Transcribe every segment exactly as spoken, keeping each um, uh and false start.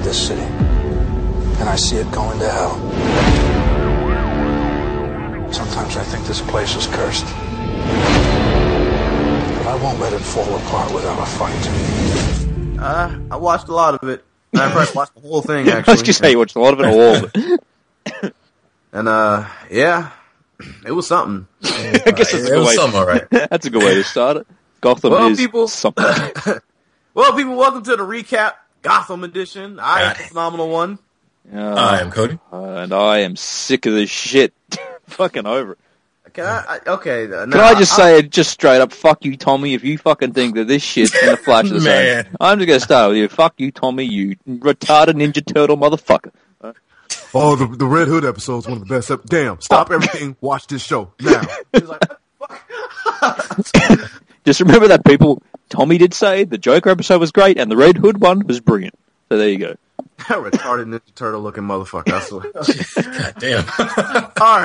this city, and I see it going to hell. Sometimes I think this place is cursed, but I won't let it fall apart without a fight. Uh, I watched a lot of it. I probably watched the whole thing, actually. I was just saying, you watched a lot of it, all of it. And, uh, yeah, it was something. I guess that's it a good was way. something, all right. That's a good way to start it. Gotham Well, is people- something. Well, people, welcome to the recap Gotham edition. I am the phenomenal one. Uh, I am Cody. and I am sick of this shit. Fucking over it. Can I, I okay. Uh, Can I just say it just straight up? Fuck you, Tommy. If you fucking think that this shit's gonna flash the Man. same, I'm just gonna start with you. Fuck you, Tommy. You retarded Ninja Turtle motherfucker. Oh, the, the Red Hood episode is one of the best. Ep- Damn, stop everything. Watch this show now. Just remember that, people. Tommy did say the Joker episode was great, and the Red Hood one was brilliant. So there you go. That retarded Ninja Turtle looking motherfucker. I swear. God damn. All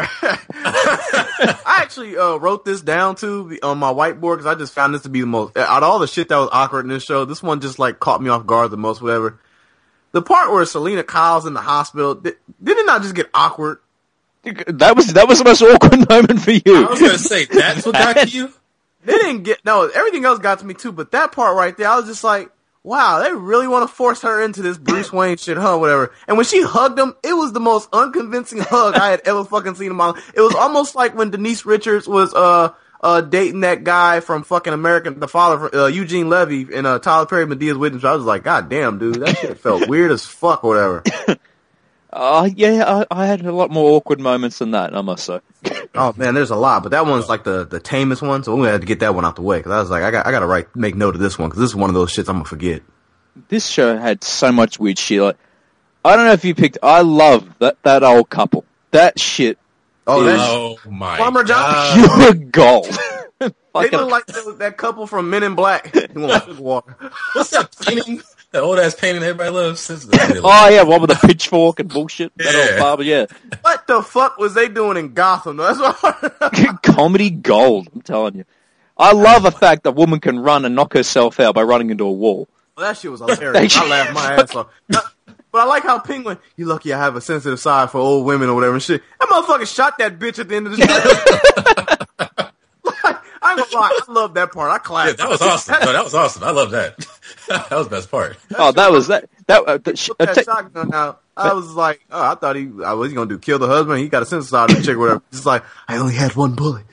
right. I actually uh, wrote this down too on my whiteboard because I just found this to be the most, out of all the shit that was awkward in this show, this one just like caught me off guard the most, whatever. The part where Selena Kyle's in the hospital, did, did it not just get awkward? That was that was the most awkward moment for you. I was gonna say, that's what got to you? They didn't get, no, everything else got to me too, but that part right there, I was just like, wow, they really want to force her into this Bruce Wayne shit, huh, whatever. And when she hugged him, it was the most unconvincing hug I had ever fucking seen in my life. It was almost like when Denise Richards was, uh, uh, dating that guy from fucking American, the father, uh, Eugene Levy in, uh, Tyler Perry Medea's Witness. I was like, god damn, dude, that shit felt weird as fuck or whatever. Uh, yeah, I, I had a lot more awkward moments than that, I must say. Oh man, there's a lot, but that one's like the, the tamest one, so we had to get that one out the way, cause I was like, I got, I gotta write, make note of this one, cause this is one of those shits I'm gonna forget. This show had so much weird shit. Like, I don't know if you picked, I love that, that old couple. That shit. Oh, is that's Oh my Farmer John. God. pure gold. They Fucking- look like the, that couple from Men in Black. He wants sugar water. What's that painting? That old ass painting everybody loves. oh yeah, one with a pitchfork and bullshit. That old Yeah. barber, yeah. What the fuck was they doing in Gotham? That's what. Comedy gold, I'm telling you. I love the fact that a woman can run and knock herself out by running into a wall. Well, that shit was hilarious. I laughed my ass off. But I like how Penguin, you lucky I have a sensitive side for old women or whatever and shit. That motherfucker shot that bitch at the end of the show. Like, I ain't gonna lie, I love that part. I Yeah, clapped. that was awesome. No, that was awesome. I love that. That was the best part. Oh, that was that. That, uh, that sh- Took uh, that ta- shotgun out. I was like, oh, I thought he, I was he gonna do kill the husband. He got a synthesizer chick or whatever. Just like, I only had one bullet.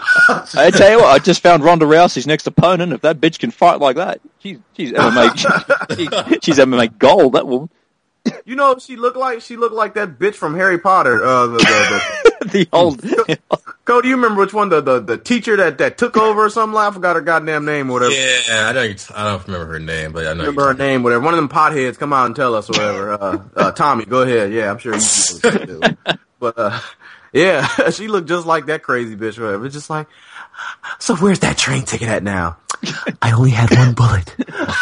I tell you what, I just found Ronda Rousey's next opponent. If that bitch can fight like that, she's she's M M A. she, she's M M A gold. That woman. You know what she looked like? She looked like that bitch from Harry Potter. Uh, the, the, the old. the, Cody, you remember which one? The, the the teacher that, that took over or something? I forgot her goddamn name or whatever. Yeah, I don't. I don't remember her name, but I know. Remember her name, whatever. One of them potheads come out and tell us or whatever. Uh, uh, Tommy, go ahead. Yeah, I'm sure you people do. But uh, yeah, she looked just like that crazy bitch. Or whatever. It's just like, so where's that train ticket at now? I only had one bullet.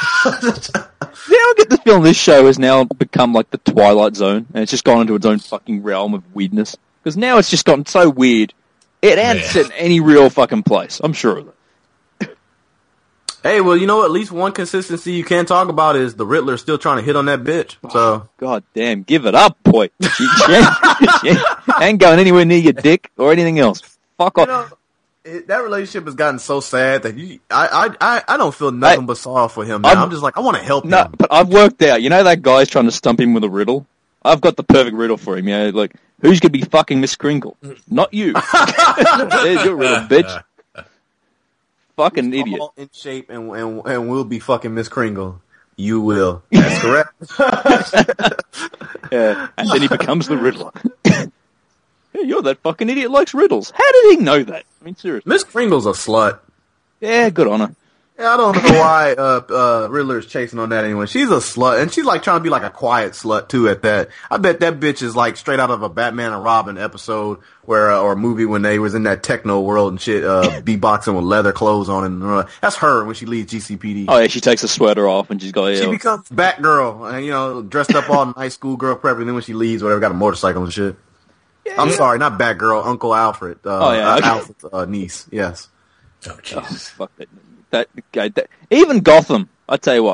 Yeah, I get the feeling this show has now become like the Twilight Zone, and it's just gone into its own fucking realm of weirdness. Because now it's just gotten so weird, it ends in any real fucking place. I'm sure of that. Hey, well, you know, at least one consistency you can talk about is the Riddler still trying to hit on that bitch. So, God damn, give it up, boy. She, she, ain't, she ain't, ain't going anywhere near your dick or anything else. Fuck off. you know, it, that relationship has gotten so sad that you, I, I, I, I don't feel nothing I- but sorrow for him now. I'm- I'm, just like, I want to help No, him. but I've worked out. You know that guy's trying to stump him with a riddle? I've got the perfect riddle for him. You know, like, who's going to be fucking Miss Kringle? Not you. There's your riddle, bitch. Fucking idiot. All in shape and, and and we'll be fucking Miss Kringle. You will. That's correct. Yeah, and then he becomes the Riddler. Hey, you're that fucking idiot likes riddles. How did he know that? I mean, seriously. Miss Kringle's a slut. Yeah, good on her. Yeah, I don't know why uh, uh, Riddler's chasing on that anyway. She's a slut, and she's like trying to be like a quiet slut too. At that, I bet that bitch is like straight out of a Batman and Robin episode, where uh, or a movie when they was in that techno world and shit, uh, beatboxing with leather clothes on, and uh, that's her when she leaves G C P D. Oh, yeah, she takes her sweater off and she's got, yeah. She becomes Batgirl, and you know, dressed up all nice schoolgirl prep, and then when she leaves, whatever, got a motorcycle and shit. Yeah. I'm sorry, not Batgirl, Uncle Alfred. Uh, Oh, yeah, okay. Alfred's uh, niece. Yes. Oh, Oh, Jesus. fuck that. That, guy, that. Even Gotham, I tell you what.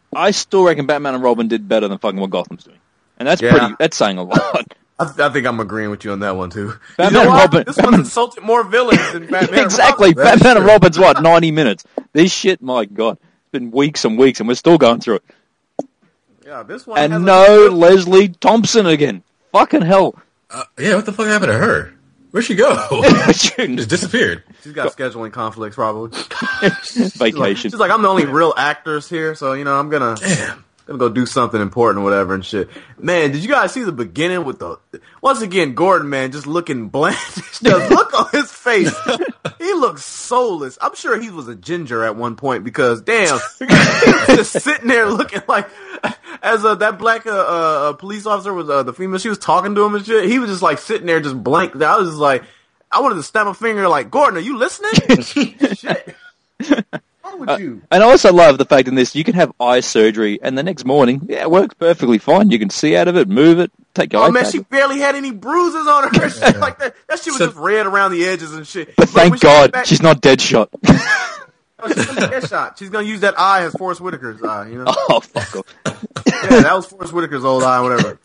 I still reckon Batman and Robin did better than fucking what Gotham's doing, and that's Yeah. pretty. That's saying a lot. I, th- I think I'm agreeing with you on that one too. Batman you know and what? Robin- This Batman- one's insulted more villains than Batman. exactly. And Robin. Batman and Robin's what ninety minutes. This shit, my god, it's been weeks and weeks, and we're still going through it. Yeah, this one. has And a- no Leslie Thompson again. Fucking hell. Uh, yeah, what the fuck happened to her? Where'd she go? Just disappeared. She's got scheduling conflicts, probably. Vacation. She's like, I'm the only real actress here, so you know, I'm gonna. Damn. Gonna go do something important, whatever, and shit. Man, did you guys see the beginning with the? Once again, Gordon, man, just looking bland. The look on his face, he looks soulless. I'm sure he was a ginger at one point because, damn, he was just sitting there looking like, as uh, that black uh, uh, police officer was uh, the female, she was talking to him and shit. He was just like sitting there, just blank. I was just like, I wanted to snap a finger, like, Gordon, are you listening? Shit. What's wrong with you? And I also love the fact in this, you can have eye surgery, and the next morning, yeah, it works perfectly fine. You can see out of it, move it, take your Oh iPad. man, she barely had any bruises on her. Shit like that. That shit was So- just red around the edges and shit. But when thank she God, went back- she's not Deadshot. Oh, she's gonna get shot. She's gonna use that eye as Forrest Whitaker's eye. You know? Oh, fuck off. Yeah, that was Forrest Whitaker's old eye, whatever.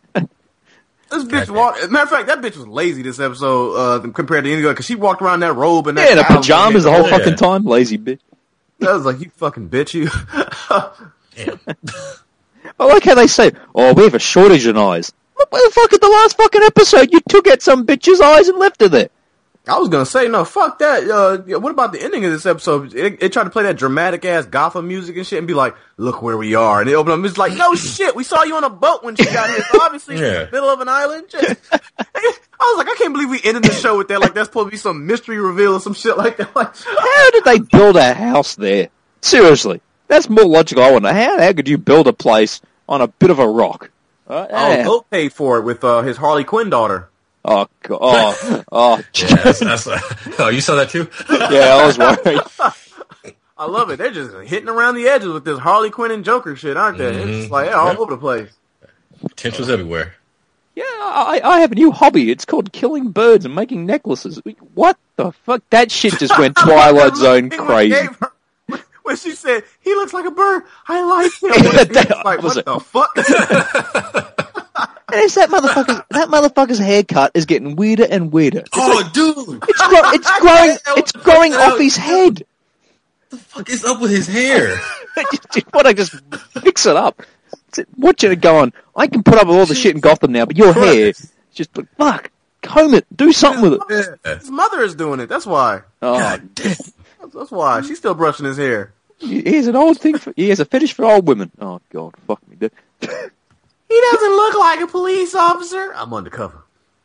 This bitch walked. Matter of fact, that bitch was lazy this episode uh, compared to any other because she walked around that robe and that Yeah, in her towel. pajamas the whole Yeah. fucking time. Lazy bitch. I was like, you fucking bitch, you. Damn. I like how they say, oh, we have a shortage in eyes. What the fuck, at the last fucking episode, you took out some bitch's eyes and left her there. I was gonna say no, fuck that. Uh, yeah, what about the ending of this episode? It, it tried to play that dramatic ass Gotham music and shit, and be like, "Look where we are." And they open up, it's like, "No shit, we saw you on a boat when she got here. So obviously, she's in Yeah. the middle of an island." Just, I was like, I can't believe we ended the show with that. Like that's supposed to be some mystery reveal or some shit like that. Like, How did they build a house there? Seriously. That's more logical. I wonder, how, how could you build a place on a bit of a rock? Uh, oh, yeah. Goat paid for it with uh, his Harley Quinn daughter. Oh, God. Oh, oh, Yeah, that's, that's, uh, oh, you saw that too? yeah, I was worried. I love it. They're just hitting around the edges with this Harley Quinn and Joker shit, aren't they? It's just like yeah, all Yep. over the place. Potential's everywhere. Yeah, I, I have a new hobby. It's called killing birds and making necklaces. What the fuck? That shit just went Twilight Zone Thing we crazy. gave her When she said, he looks like a bird, I like him. That- It's like, was what it- the fuck? And it's that motherfucker's, that motherfucker's haircut is getting weirder and weirder. It's, Oh, dude! it's, gro- it's growing, it's growing off his head. What the fuck is up with his hair? You want to just fix it up. Watch it going, I can put up with all the shit in Gotham now, but your hair, just, fuck, comb it, do something with it. Yeah. His mother is doing it. That's why. Oh, That's, that's why. She's still brushing his hair. he has an old thing for, he has a fetish for old women. Oh, God, fuck me, dude. He doesn't look like a police officer. I'm undercover.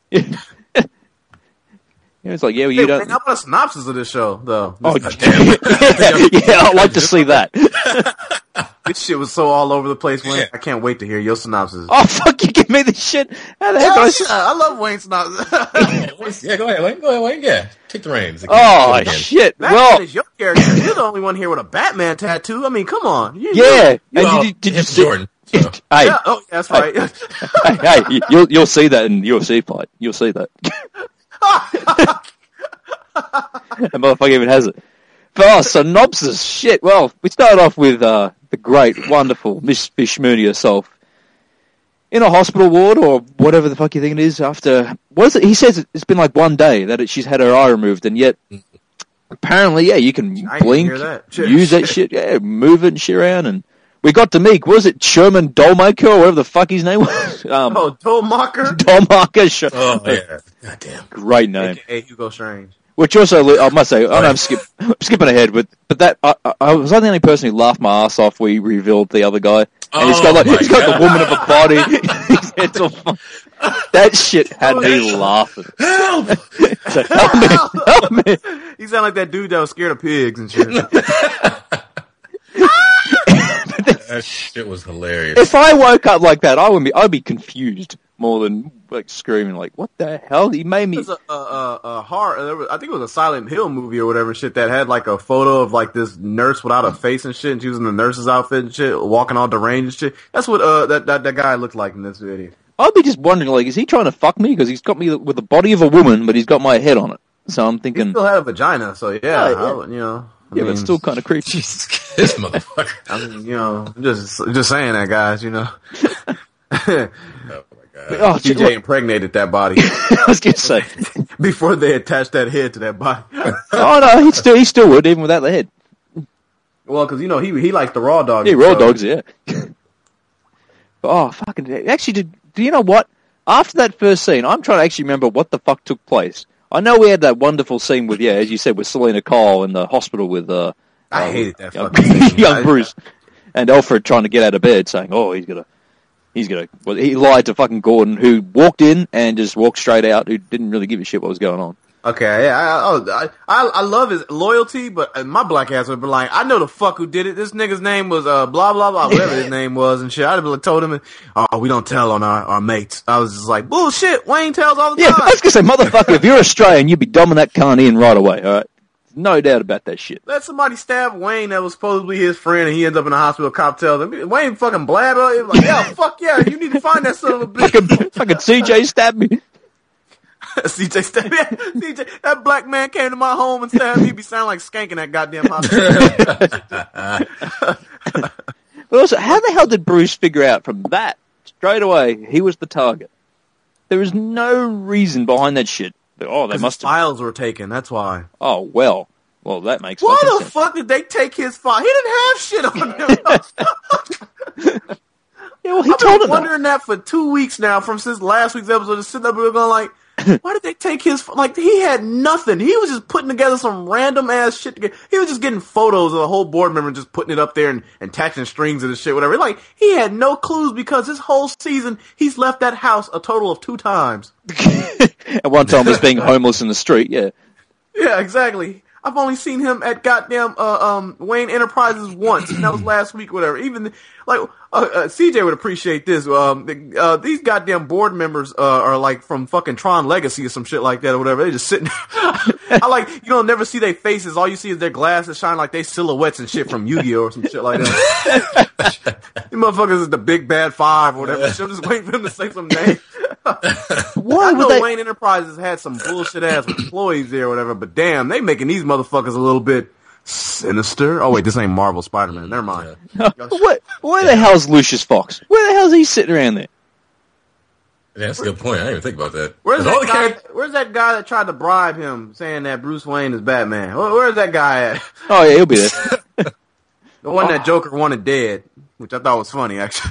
It's like, yeah, well, Hey, you don't. man, how about a synopsis of this show, though? Oh, This, yeah, I'd like to see that. this shit was so all over the place, Wayne. I can't wait to hear your synopsis. Oh, fuck, you give me the shit. How the heck Hell do I yeah, I love Wayne's synopsis. Yeah, go ahead, Wayne. Go ahead, Wayne. Yeah, take the reins. Oh, Again. shit. Batman Well, is your character. You're the only one here with a Batman tattoo. I mean, come on. You- yeah. Well, And did, did you it's see? Jordan. So. Hey, Yeah, oh, that's right. hey, hey, you'll you'll see that in U F C fight. You'll see that. That motherfucker even has it. But, oh, synopsis, shit. Well, we start off with uh, the great, wonderful Miss Fishmooney herself in a hospital ward or whatever the fuck you think it is. After what is it? He says it's been like one day that it, she's had her eye removed, and yet apparently, yeah, you can I didn't blink, hear that. Shit. use that shit, yeah, move it and shit around, and we got to meet. Was it Sherman Dolmaker or whatever the fuck his name was? Um, Oh, Dolmacher? Dolmaker. Sh- Oh, yeah. God damn. Great name. Hey, Hugo Strange. Which also, I must say, I know I'm, skip, I'm skipping ahead, but but that I, I, I was the only person who laughed my ass off. We revealed the other guy, and he's got Oh like my he's got God. the woman of a body. His head's all fun. That shit had me laughing. Help! So, help me, help me. He sounded like that dude that was scared of pigs and shit. That shit was hilarious. If I woke up like that, I would be I'd be confused more than like screaming like, "What the hell?" He made me. It was a, a, a, a horror. There was, I think it was a Silent Hill movie or whatever shit that had like a photo of like this nurse without a face and shit, and she was in the nurse's outfit and shit, walking all deranged and shit. That's what uh that, that that guy looked like in this video. I'd be just wondering, like, is he trying to fuck me? Because he's got me with the body of a woman, but he's got my head on it. So I'm He thinking, still had a vagina, so yeah, Oh, yeah. I would- you know. I yeah, mean, but still kind of creepy. Jesus, this motherfucker. I mean, you know, I'm just just saying that, guys. You know. Oh my god. Oh, C J impregnated that body I was gonna say. before they attached that head to that body. Oh no, he still he still would even without the head. Well, because you know he he likes the raw dogs. Yeah, raw so- dogs, yeah. Oh fucking! Actually, did do you know what? After that first scene, I'm trying to actually remember what the fuck took place. I know we had that wonderful scene with, yeah, as you said, with Selena Kyle in the hospital with uh, I uh, hated that young, fucking scene. young I- Bruce and Alfred trying to get out of bed, saying, "Oh, he's gonna, he's gonna." Well, he lied to fucking Gordon, who walked in and just walked straight out, who didn't really give a shit what was going on. Okay, yeah, I, I, I, I love his loyalty, but my black ass would be like, I know the fuck who did it. This nigga's name was uh blah blah blah, whatever his name was and shit. I'd have like, told him, oh, we don't tell on our, our mates. I was just like, bullshit. Wayne tells all the Yeah, time. I was gonna say, motherfucker, if you're Australian, you'd be dumbing that cunt in right away. All right, no doubt about that shit. Let somebody stab Wayne that was supposedly his friend, and he ends up in the hospital. Cop tells him, Wayne fucking blabber. He was like, yeah, fuck yeah, you need to find that son of a bitch. Fucking, fucking C J stabbed me. C J stabbed me. C J, that black man came to my home and stabbed me. He be sounding like skanking that goddamn hospital. But also, how the hell did Bruce figure out from that straight away he was the target? There is no reason behind that shit. Oh, they must have. Files were taken. That's why. Oh well, well that makes. Why fucking the sense. fuck did they take his file? He didn't have shit on him. Yeah, well, he I've told been him wondering that for two weeks now, from since last week's episode. Just sitting up and going like, why did they take his? Like he had nothing. He was just putting together some random ass shit. Together. He was just getting photos of the whole board member, and just putting it up there and, and attaching strings and the shit, whatever. Like he had no clues because this whole season he's left that house a total of two times. that. At one time, was being homeless in the street. Yeah, Yeah, exactly. I've only seen him at goddamn uh, um, Wayne Enterprises once, and that was last week, whatever. Even like uh, uh, C J would appreciate this. Um, the, uh, these goddamn board members uh, are like from fucking Tron Legacy or some shit like that or whatever. They just sitting. I like you don't never see their faces. All you see is their glasses shine like they silhouettes and shit from Yu-Gi-Oh or some shit like that. These motherfuckers is the Big Bad Five or whatever. I'm just waiting for them to say some name. why I know would they? Wayne Enterprises had some bullshit ass employees there or whatever, but damn, they making these motherfuckers a little bit sinister. Oh wait, this ain't Marvel Spider-Man. Never mind. What? Where the hell's Lucius Fox? Where the hell's he sitting around there? Yeah, that's a good point. I didn't even think about that. Where's 'Cause all that, the guy, characters- where's that guy that tried to bribe him saying that Bruce Wayne is Batman? Where, where's that guy at? Oh yeah, he'll be there. The one that Joker wanted dead, which I thought was funny, actually.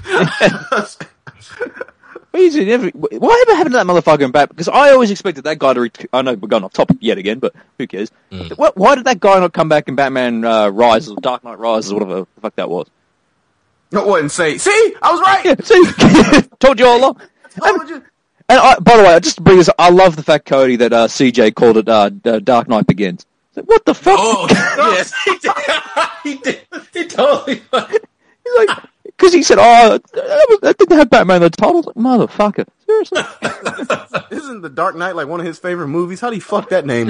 He's never, whatever happened to that motherfucker in Batman? Because I always expected that guy to. Ret- I know we're going off topic yet again, but who cares? Mm. What, why did that guy not come back in Batman uh, Rises, or Dark Knight Rises, or whatever the fuck that was? No, what, and say, see, I was right. Yeah, see, told you all along. Told you. And I, by the way, just to bring this, I love the fact, Cody, that uh, C J called it uh, uh, Dark Knight Begins. Like, what the fuck? Oh, yes, he did. he did. He totally. He's like, because he said, "Oh, that, was, that didn't have Batman in the title." Like, motherfucker, seriously. Isn't The Dark Knight like one of his favorite movies? How do you fuck that name?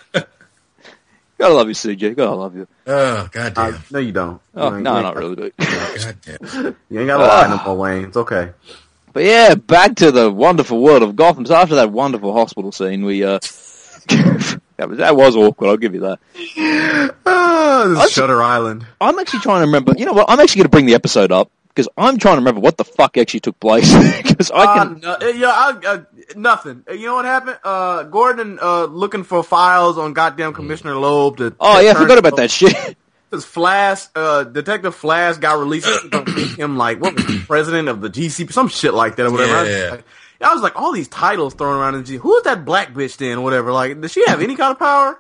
Gotta love you, C J. Gotta love you. Oh, goddamn. Uh, no, you don't. Oh, You ain't- no, you ain't- not really, dude. Goddamn. You ain't gotta lie no more, Wayne. It's okay. But yeah, back to the wonderful world of Gotham. So after that wonderful hospital scene, we uh, that was that was awkward. I'll give you that. Ah, this I is Shutter Island. I'm actually trying to remember. You know what? I'm actually going to bring the episode up because I'm trying to remember what the fuck actually took place. Because I Uh, can. no, uh, yeah, I, uh, nothing. Uh, You know what happened? Uh, Gordon uh, looking for files on goddamn Commissioner Loeb. To Oh yeah, I turn- forgot about that shit. Because Flash, uh, Detective Flash got released to make him like what was he, president of the G C P, some shit like that or whatever. I was, Yeah. like, I was like, all these titles thrown around in the G. Who is that black bitch then or whatever? Like, does she have any kind of power?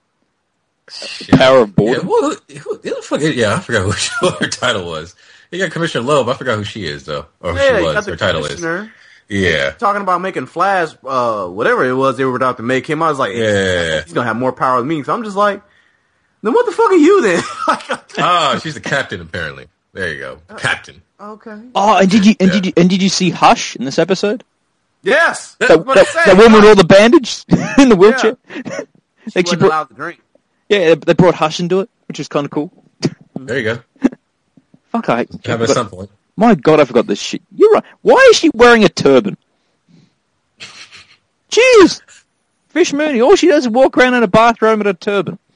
Power of Yeah, boredom. who, who, who the fuck, yeah, I forgot who she, what her title was. You got Commissioner Loeb. I forgot who she is though, or who Yeah, she you was. got the Her title is. commissioner Yeah, talking about making Flash, uh, whatever it was they were about to make him. I was like, yeah. he's gonna have more power than me. So I'm just like, then what the fuck are you then? Oh, she's the captain apparently. There you go, captain. Okay. Oh, and did you and Yeah. did you and did you see Hush in this episode? Yes. That, I was about that, to say, that woman with all the bandage in the wheelchair. She Like she wasn't brought, allowed to drink. yeah, they- they brought Hush into it, which was kind of cool. There you go. Fuck, I Have at some point. My God, I forgot this shit. You're right. Why is she wearing a turban? Jeez, Fish Mooney. All she does is walk around in a bathroom in a turban.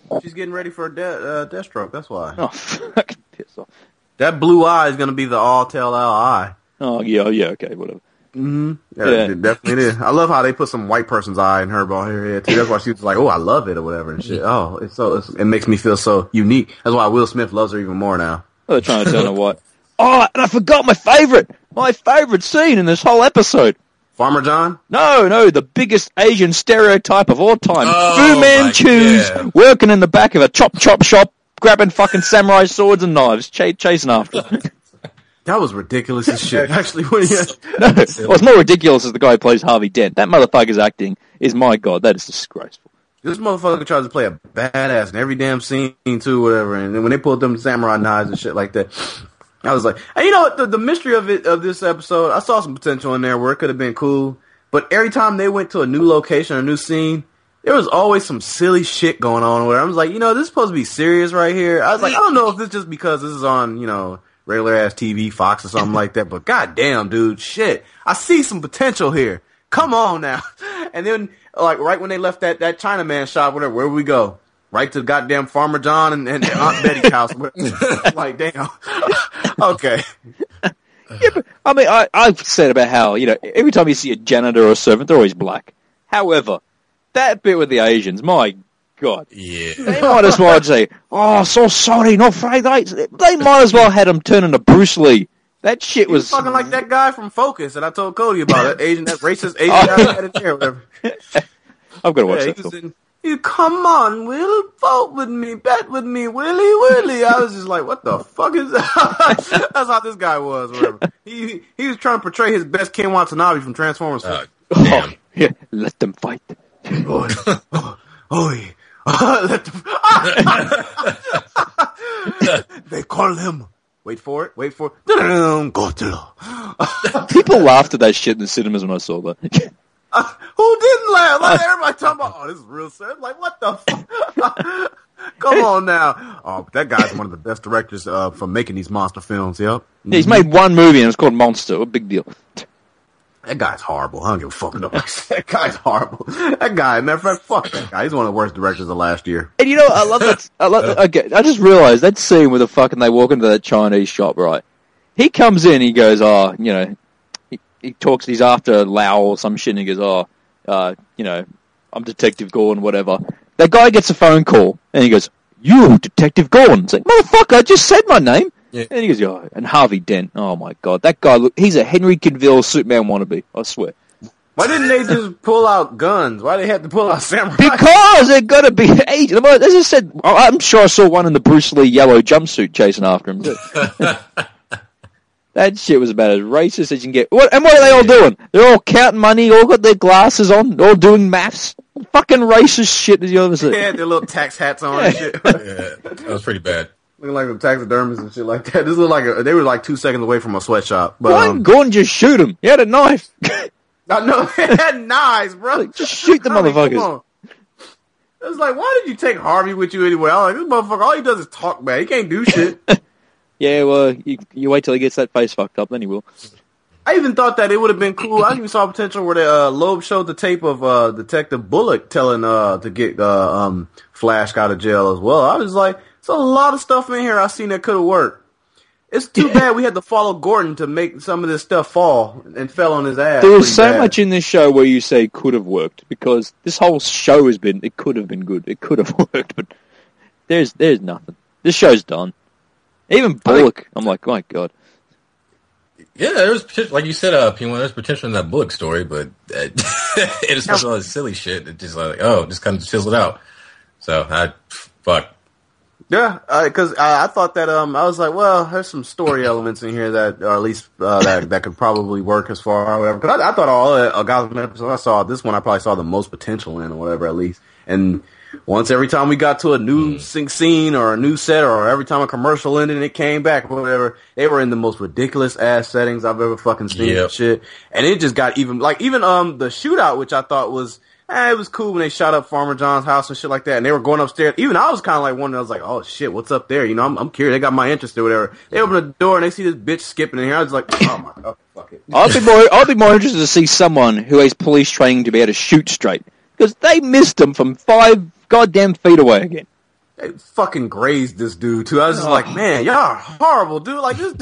She's getting ready for a de- uh, Deathstroke. That's why. Oh, fucking piss off. That blue eye is going to be the all tell all eye. Oh, yeah, yeah, okay, whatever. Mm-hmm. Yeah, Yeah. it definitely is. I love how they put some white person's eye in her bald hair head too. That's why she was like, "Oh, I love it" or whatever and shit. Oh, it's so it's, it makes me feel so unique. That's why Will Smith loves her even more now. Oh, they're trying to turn her white. Oh, and I forgot my favourite! My favourite scene in this whole episode. Farmer John. No, no, the biggest Asian stereotype of all time. Oh, Fu my Manchus God. working in the back of a chop chop shop, grabbing fucking samurai swords and knives, ch- chasing after them. That was ridiculous as shit. Actually, when you, No, what's more ridiculous is the guy who plays Harvey Dent. That motherfucker's acting is, my god, that is disgraceful. this motherfucker tries to play a badass in every damn scene too, whatever. And then when they pulled them samurai knives and shit like that, I was like, hey, you know what? The, the mystery of it of this episode, I saw some potential in there where it could have been cool. But every time they went to a new location, a new scene, there was always some silly shit going on where I was like, you know, this is supposed to be serious right here. I was like, I don't know if this is just because this is on, you know, regular ass T V, Fox or something like that, but goddamn, dude, shit, I see some potential here. Come on now. And then, like, right when they left that, that Chinaman shop, whatever, where we go? Right to goddamn Farmer John and, and Aunt Betty's house. Like, damn. Okay. Yeah, but, I mean, I, I've said about how, you know, every time you see a janitor or a servant, they're always black. However, that bit with the Asians, my god. Yeah. They might as well say, oh, so sorry, no fried rice. They might as well had him turn into Bruce Lee. That shit He was was... fucking like that guy from Focus that I told Cody about. That Asian, that racist Asian Oh. guy that had a chair, whatever. I've got to watch Yeah, he that was film. in, you come on, Will, vote with me, bet with me, Willy, Willy. I was just like, what the fuck is that? That's how this guy was, whatever. He he was trying to portray his best Ken Watanabe from Transformers. Uh, Oh, damn. yeah, let them fight. Oi, oh, oi. Let the- they call him. Wait for it. Wait for it. Godzilla. People laughed at that shit in the cinemas when I saw that. Uh, who didn't laugh? Like everybody talking about, oh, this is real sad. Like what the fuck? Come on now. Oh, that guy's one of the best directors uh, for making these monster films. Yep. Yeah, he's made one movie and it's called Monster. What a big deal. That guy's horrible. I don't give a fuck. No, that guy's horrible. That guy, matter of fact, fuck that guy. He's one of the worst directors of last year. And you know, I love that. I love. Okay, I just realized that scene where the fucking they walk into that Chinese shop, right? He comes in, he goes, oh, you know, he, he talks, he's after Lau or some shit, and he goes, oh, uh, you know, I'm Detective Gordon, whatever. That guy gets a phone call, and he goes, you, Detective Gordon. It's like, motherfucker, I just said my name. Yeah. And he goes, oh, and Harvey Dent. Oh my god, that guy, look, he's a Henry Cavill Superman wannabe, I swear. Why didn't they just pull out guns? Why they had to pull out samurai? Because they're gonna be Asian. As I said, I'm sure I saw one in the Bruce Lee yellow jumpsuit chasing after him. That shit was about as racist as you can get. What, and what are they all doing? They're all counting money, all got their glasses on, all doing maths. Fucking racist shit as you ever see. They had their little tax hats on and shit. Yeah, that was pretty bad. Looking like some taxidermists and shit like that. This looked like a, they were like two seconds away from a sweatshop. But Why um, didn't Gordon just shoot him? He had a knife. I know they had knives, bro. Like, just shoot the Harvey, come motherfuckers. on. It's like, why did you take Harvey with you anyway? I was like, this motherfucker, all he does is talk, man. He can't do shit. Yeah, well, you, you wait till he gets that face fucked up, then he will. I even thought that it would have been cool. I even saw potential where the uh, Loeb showed the tape of uh, Detective Bullock telling uh, to get uh, um, Flash out of jail as well. I was like, there's a lot of stuff in here I seen that could have worked. It's too bad we had to follow Gordon to make some of this stuff fall and fell on his ass. There was pretty so bad. much in this show where you say could have worked, because this whole show has been, it could have been good, it could have worked, but there's there's nothing. This show's done. Even Bullock, I'm like, my god. Yeah, there was potential, like you said, uh, P one, there's potential in that Bullock story, but uh, it is all this silly shit. It just like, oh, just kind of fizzled out. So I, fuck. Yeah, because I, I thought that um I was like, well, there's some story elements in here that, or at least uh, that that could probably work as far or whatever. Because I, I thought all the uh, Gotham episodes I saw, this one I probably saw the most potential in or whatever at least. And once every time we got to a new mm. scene or a new set, or every time a commercial ended and it came back or whatever, they were in the most ridiculous ass settings I've ever fucking seen. Yep. And shit, and it just got even like even um the shootout, which I thought was. Eh, it was cool when they shot up Farmer John's house and shit like that, and they were going upstairs. Even I was kind of like wondering, I was like, oh shit, what's up there? You know, I'm, I'm curious. They got my interest or whatever. They open the door and they see this bitch skipping in here. I was like, oh my god, fuck it. I'd be more, I'd be more interested to see someone who has police training to be able to shoot straight, because they missed him from five goddamn feet away again. they fucking grazed this dude too. I was just like, man, y'all are horrible, dude. Like this.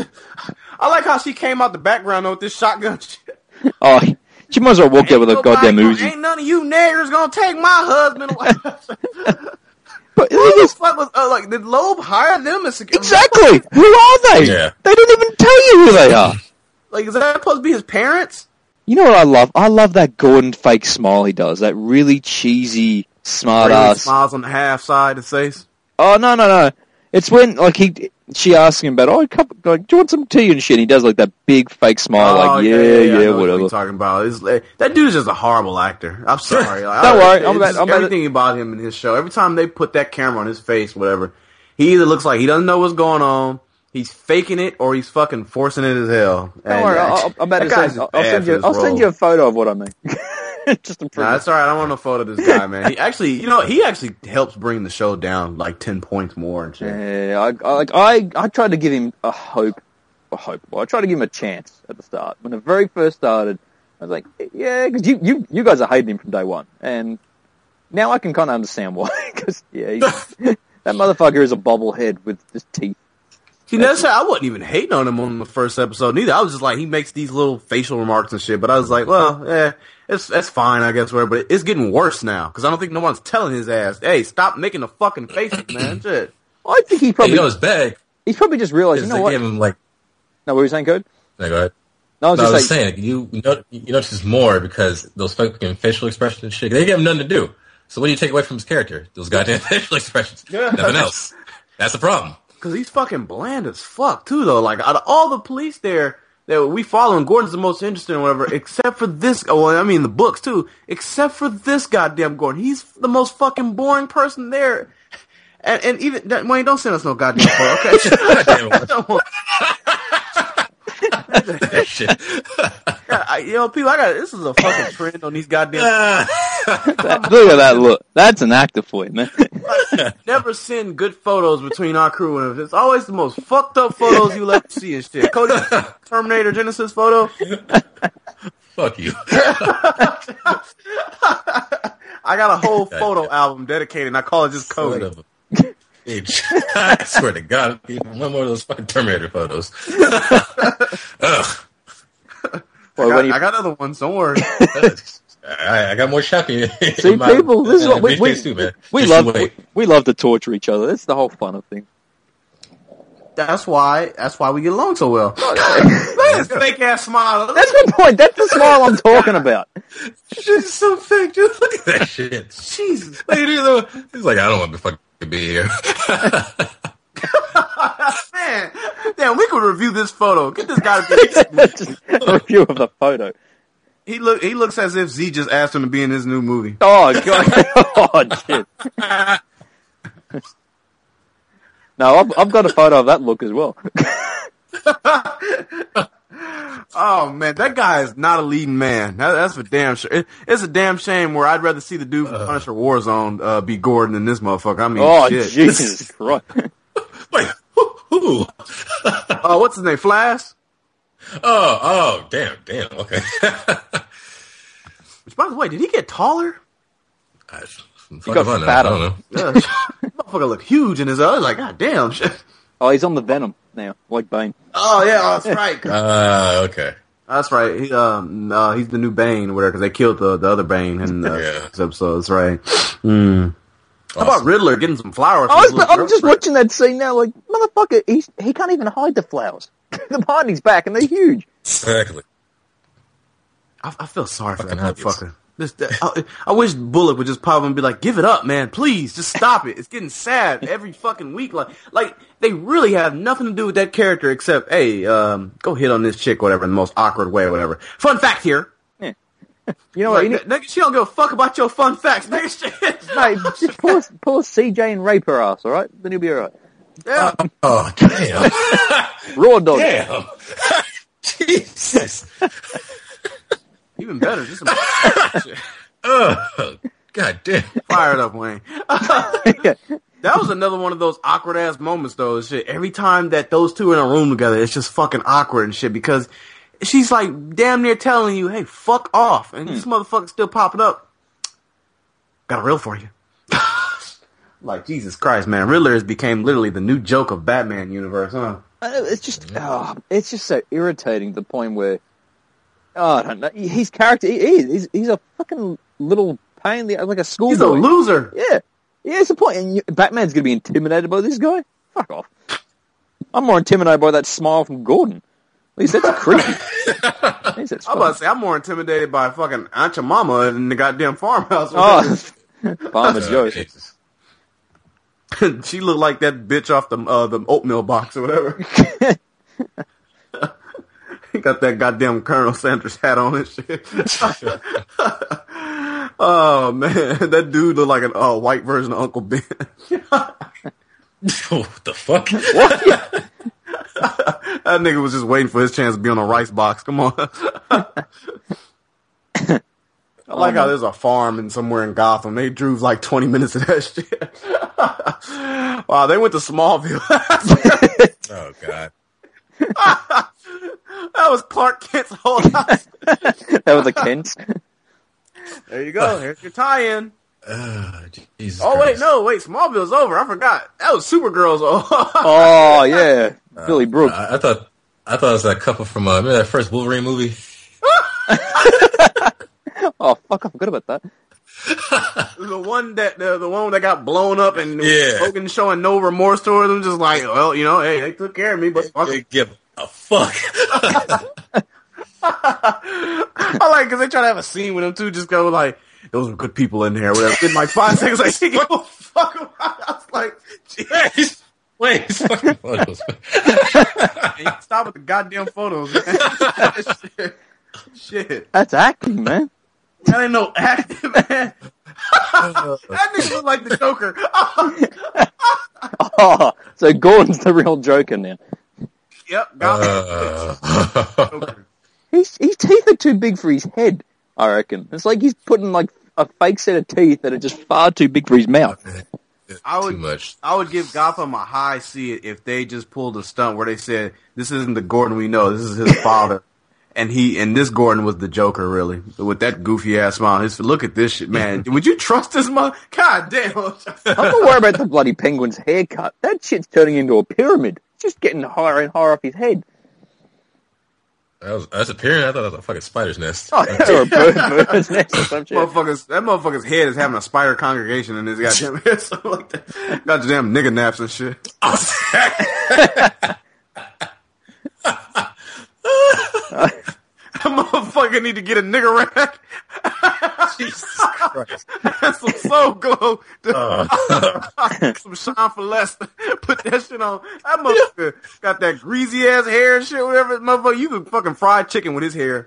I like how she came out the background with this shotgun shit. Oh, she might as well walk out with a Ain't goddamn nobody- Uzi. Ain't none of you niggers gonna take my husband away. But the Who thing the is, fuck was uh, like? Did Loeb hire them as security? exactly, who are they? Yeah. They didn't even tell you who they are. Like, is that supposed to be his parents? You know what I love? I love that Gordon fake smile he does. That really cheesy, smart Really ass. smiles on the half side of his face. Oh no no no! It's when like he, she asks him about, oh, cup, like, do you want some tea and shit? And he does like that big fake smile, Oh, like yeah I yeah, know what whatever. you're talking about. It's like, that dude is just a horrible actor. I'm sorry. Like, Don't I- worry, it's I'm about- just I'm about- everything about him in his show. Every time they put that camera on his face, whatever, he either looks like he doesn't know what's going on, he's faking it, or he's fucking forcing it as hell. Don't worry, I'll, I'm about to that guy's send. just I'll bad send for you. this I'll send role. you a photo of what I mean. Just to prove Nah, it. that's all right. I don't want no photo of this guy, man. He actually, you know, he actually helps bring the show down like ten points more and shit. Yeah, I, I, like, I, I tried to give him a hope, a hope. Well, I tried to give him a chance at the start. When it very first started, I was like, yeah, because you, you, you guys are hating him from day one, and now I can kind of understand why. Because yeah, he's, that motherfucker is a bobblehead with just teeth. See, that's I wasn't even hating on him on the first episode neither. I was just like, he makes these little facial remarks and shit. But I was like, well, yeah, it's that's fine, I guess. Whatever. But it's getting worse now because I don't think no one's telling his ass, hey, stop making the fucking faces, man. Shit. I think he Hey, probably, you know it's bad he's probably just realized, you because know they what? gave him like. No, what were you saying, Code? No, go ahead. No, I was No, I just was saying, saying you you, know, you notice this more because those fucking facial expressions and shit. They gave him nothing to do. So what do you take away from his character? Those goddamn facial expressions. Yeah. Nothing else. That's the problem. Because he's fucking bland as fuck, too, though. Like, out of all the police there that we follow, and Gordon's the most interesting or whatever, except for this, oh, well, I mean, the books, too, except for this goddamn Gordon. He's the most fucking boring person there. And, and even, that, Wayne, don't send us no goddamn photo, okay? Goddamn. I don't want- That shit. Yeah, I, you know, people, I got, this is a fucking trend on these goddamn, that, look at that look. That's an actor for you, man. never send good photos between our crew, and it's always the most fucked up photos you'll ever see and shit. Cody, Terminator Genesis photo. Fuck you. I got a whole photo album dedicated, and I call it just Son Cody. of a bitch. I swear to God, one more of those fucking Terminator photos. Ugh. Well, I, got, when you- I got other ones, don't worry. I, I got more shopping. See, people, this is what we, we, too, man. we Just love. you wait. We, we love to torture each other. That's the whole fun of things. That's why. That's why we get along so well. Look at this fake ass smile. That's my point. That's the smile I'm talking about. Shit's so fake, dude. Look at That shit. Jesus. Like, dude, he's like, I don't want to fucking be here. Man, damn, we could review this photo. Get this guy to be. Just a review of the photo. He look. He looks as if Z just asked him to be in his new movie. Oh god! Oh shit! No, I've, I've got a photo of that look as well. Oh man, that guy is not a leading man. That, that's for damn sure. It, it's a damn shame. Where I'd rather see the dude from Punisher Warzone uh, be Gordon than this motherfucker. I mean, Oh shit. Jesus Christ! Wait, who? who? Oh, what's his name? Flash. Oh, oh, damn, damn, okay. Which, by the way, did he get taller? I, fuck got if I know. fatter. I don't know. Yeah, motherfucker look huge in his. I was like, God damn. Shit. Oh, he's on the Venom now, like Bane. Oh yeah, oh, that's right. Uh, okay. That's right. He, um, uh, he's the new Bane or whatever because they killed the, the other Bane in uh, Yeah. this episode. That's right. Mm. How about Awesome. Riddler getting some flowers? I from his was, little I'm just girlfriend? watching that scene now, like motherfucker. He's he can't even hide the flowers. They're behind his back, and they're huge. Exactly. I, I feel sorry for that Fucking obvious. motherfucker. This, that, I, I wish Bullock would just pop up and be like, "Give it up, man! Please, just stop it. It's getting sad every fucking week. Like, like they really have nothing to do with that character except, hey, um, go hit on this chick, whatever, in the most awkward way, or whatever." Fun fact here. You know what? Like, You n- nigga, she don't give a fuck about your fun facts, nigga. Shit. need, mate, just pull, pull C J and rape her ass, all right? Then you'll be all right. Yeah. Oh, damn. Raw dog. Damn. Jesus. Even better. Just some shit. Oh, God damn. Fired up, Wayne. Yeah. That was another one of those awkward ass moments, though. and Shit. Every time that those two are in a room together, it's just fucking awkward and shit because she's like damn near telling you, "Hey, fuck off," and this motherfucker's still popping up. Got a reel for you. Like, Jesus Christ, man. Riddler has became literally the new joke of Batman universe, huh? It's just, oh, it's just so irritating to the point where, oh, I don't know. His character, he is. He's, he's a fucking little pain, like a schoolboy. He's a loser. Yeah. Yeah, it's the point. And you, Batman's going to be intimidated by this guy? Fuck off. I'm more intimidated by that smile from Gordon. At least that's creepy. At least that's I'm about to say, I'm more intimidated by fucking Aunt your mama in the goddamn farmhouse. Oh, Farmer's Joe's. She looked like that bitch off the uh, the oatmeal box or whatever. He got that goddamn Colonel Sanders hat on and shit. Oh man, that dude looked like a uh, white version of Uncle Ben. What the fuck? What? That nigga was just waiting for his chance to be on a rice box. Come on. I like how there's a farm in somewhere in Gotham. They drew like twenty minutes of that shit. Wow, they went to Smallville. Oh god. That was Clark Kent's whole house. That was a Kent. There you go. Here's your tie-in. Uh, Jesus Oh Christ. wait, no, wait. Smallville's over. I forgot. That was Supergirl's. Oh, yeah. Billy Brooks. I, I thought I thought it was that couple from uh, remember that first Wolverine movie? Oh, fuck, I forgot about that. The one that the, the one that got blown up and Yeah. Hogan showing no remorse towards them, just like, well, you know, hey, they took care of me, but fuck 'em. They give a fuck. I like because they try to have a scene with him too. Just go like, those were good people in there. Whatever. In like five seconds, like, she go fuck him. I was like, geez. Wait, it's fucking photos. Hey, stop with the goddamn photos, man. Shit. Shit. That's acting, man. That ain't no acting, man. That nigga look like the Joker. Oh, so Gordon's the real Joker now. Yep. Got Uh, Joker. His, his teeth are too big for his head, I reckon. It's like he's putting like a fake set of teeth that are just far too big for his mouth. I would, Too much. I would give Gotham a high C if they just pulled a stunt where they said, this isn't the Gordon we know, this is his father. And he, and this Gordon was the Joker, really. With that goofy ass smile. He said, look at this shit, man. Would you trust this mother? God damn. I'm not worried about the bloody penguin's haircut. That shit's turning into a pyramid. It's just getting higher and higher off his head. That was that's a pyramid. I thought that was a fucking spider's nest. Oh, or a bird, bird's nest or some shit. Motherfuckers, that motherfucker's head is having a spider congregation in his goddamn head. Something like that. Goddamn nigga naps and shit. That motherfucker need to get a nigga rack. Jesus Christ. That's some soul glow. Uh. Some shine for less. Put that shit on. That motherfucker got that greasy ass hair and shit, whatever. Motherfucker, you could fucking fry chicken with his hair.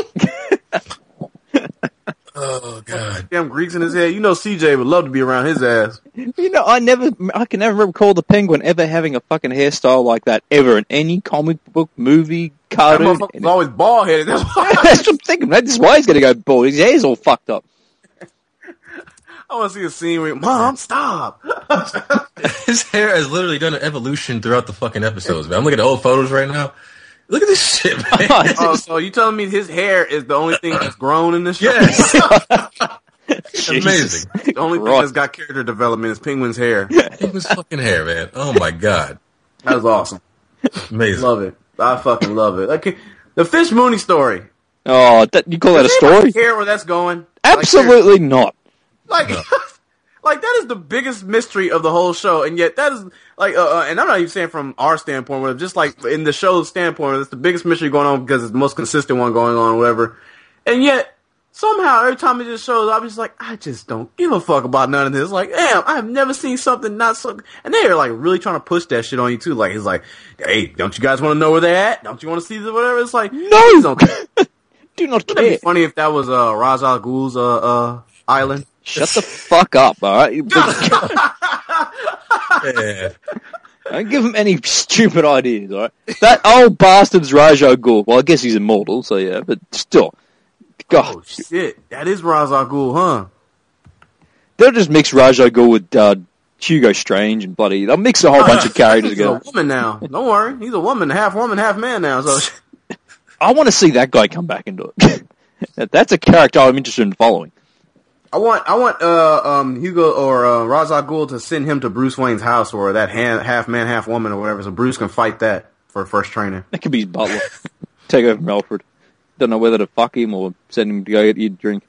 Oh god. Damn Greeks in his head. You know C J would love to be around his ass. You know, I never, I can never recall the penguin ever having a fucking hairstyle like that ever in any comic book, movie, That cartoon. motherfucker's always bald headed. That's why. That's what I'm thinking. That's why he's gonna go bald. His hair's all fucked up. I want to see a scene where, Mom, stop. His hair has literally done an evolution throughout the fucking episodes, man. I'm looking at old photos right now. Look at this shit, man. Oh, so you telling me his hair is the only thing that's grown in this show? Yes. Jesus. Amazing. The only thing Christ. that's got character development is Penguin's hair. Penguin's fucking hair, man. Oh my god. That was awesome. Amazing. Love it. I fucking love it. Okay, the Fish Mooney story. Oh, that, you call that a Does anybody story? care where that's going? Absolutely not. Like, like, like that is the biggest mystery of the whole show, and yet that is like, uh, uh, and I'm not even saying from our standpoint, but just like in the show's standpoint, it's the biggest mystery going on because it's the most consistent one going on, or whatever. And yet, somehow, every time it just shows, I'm just like, I just don't give a fuck about none of this. Like, damn, I've never seen something not so. And they're like really trying to push that shit on you too. Like, it's like, hey, don't you guys want to know where they're at? Don't you want to see this? Whatever. It's like, No! don't. Do not Wouldn't it be care. funny if that was uh, Ra's al Ghul's uh, uh, island? Shut the fuck up, alright? Yeah. Don't give him any stupid ideas, alright? That old bastard's Ra's al Ghul. Well, I guess he's immortal, so yeah, but still. God. Oh shit, that is Ra's al Ghul, huh? They'll just mix Ra's al Ghul with uh, Hugo Strange and bloody... They'll mix a whole bunch of characters He's together. a woman now. Don't worry, he's a woman, half woman, half man now. So I want to see that guy come back into it. That's a character I'm interested in following. I want, I want, uh, um, Hugo or uh, Ra's al Ghul to send him to Bruce Wayne's house or that hand, half man, half woman or whatever, so Bruce can fight that for first training. That could be his butler. Take over from Alfred. Don't know whether to fuck him or send him to go get you a drink.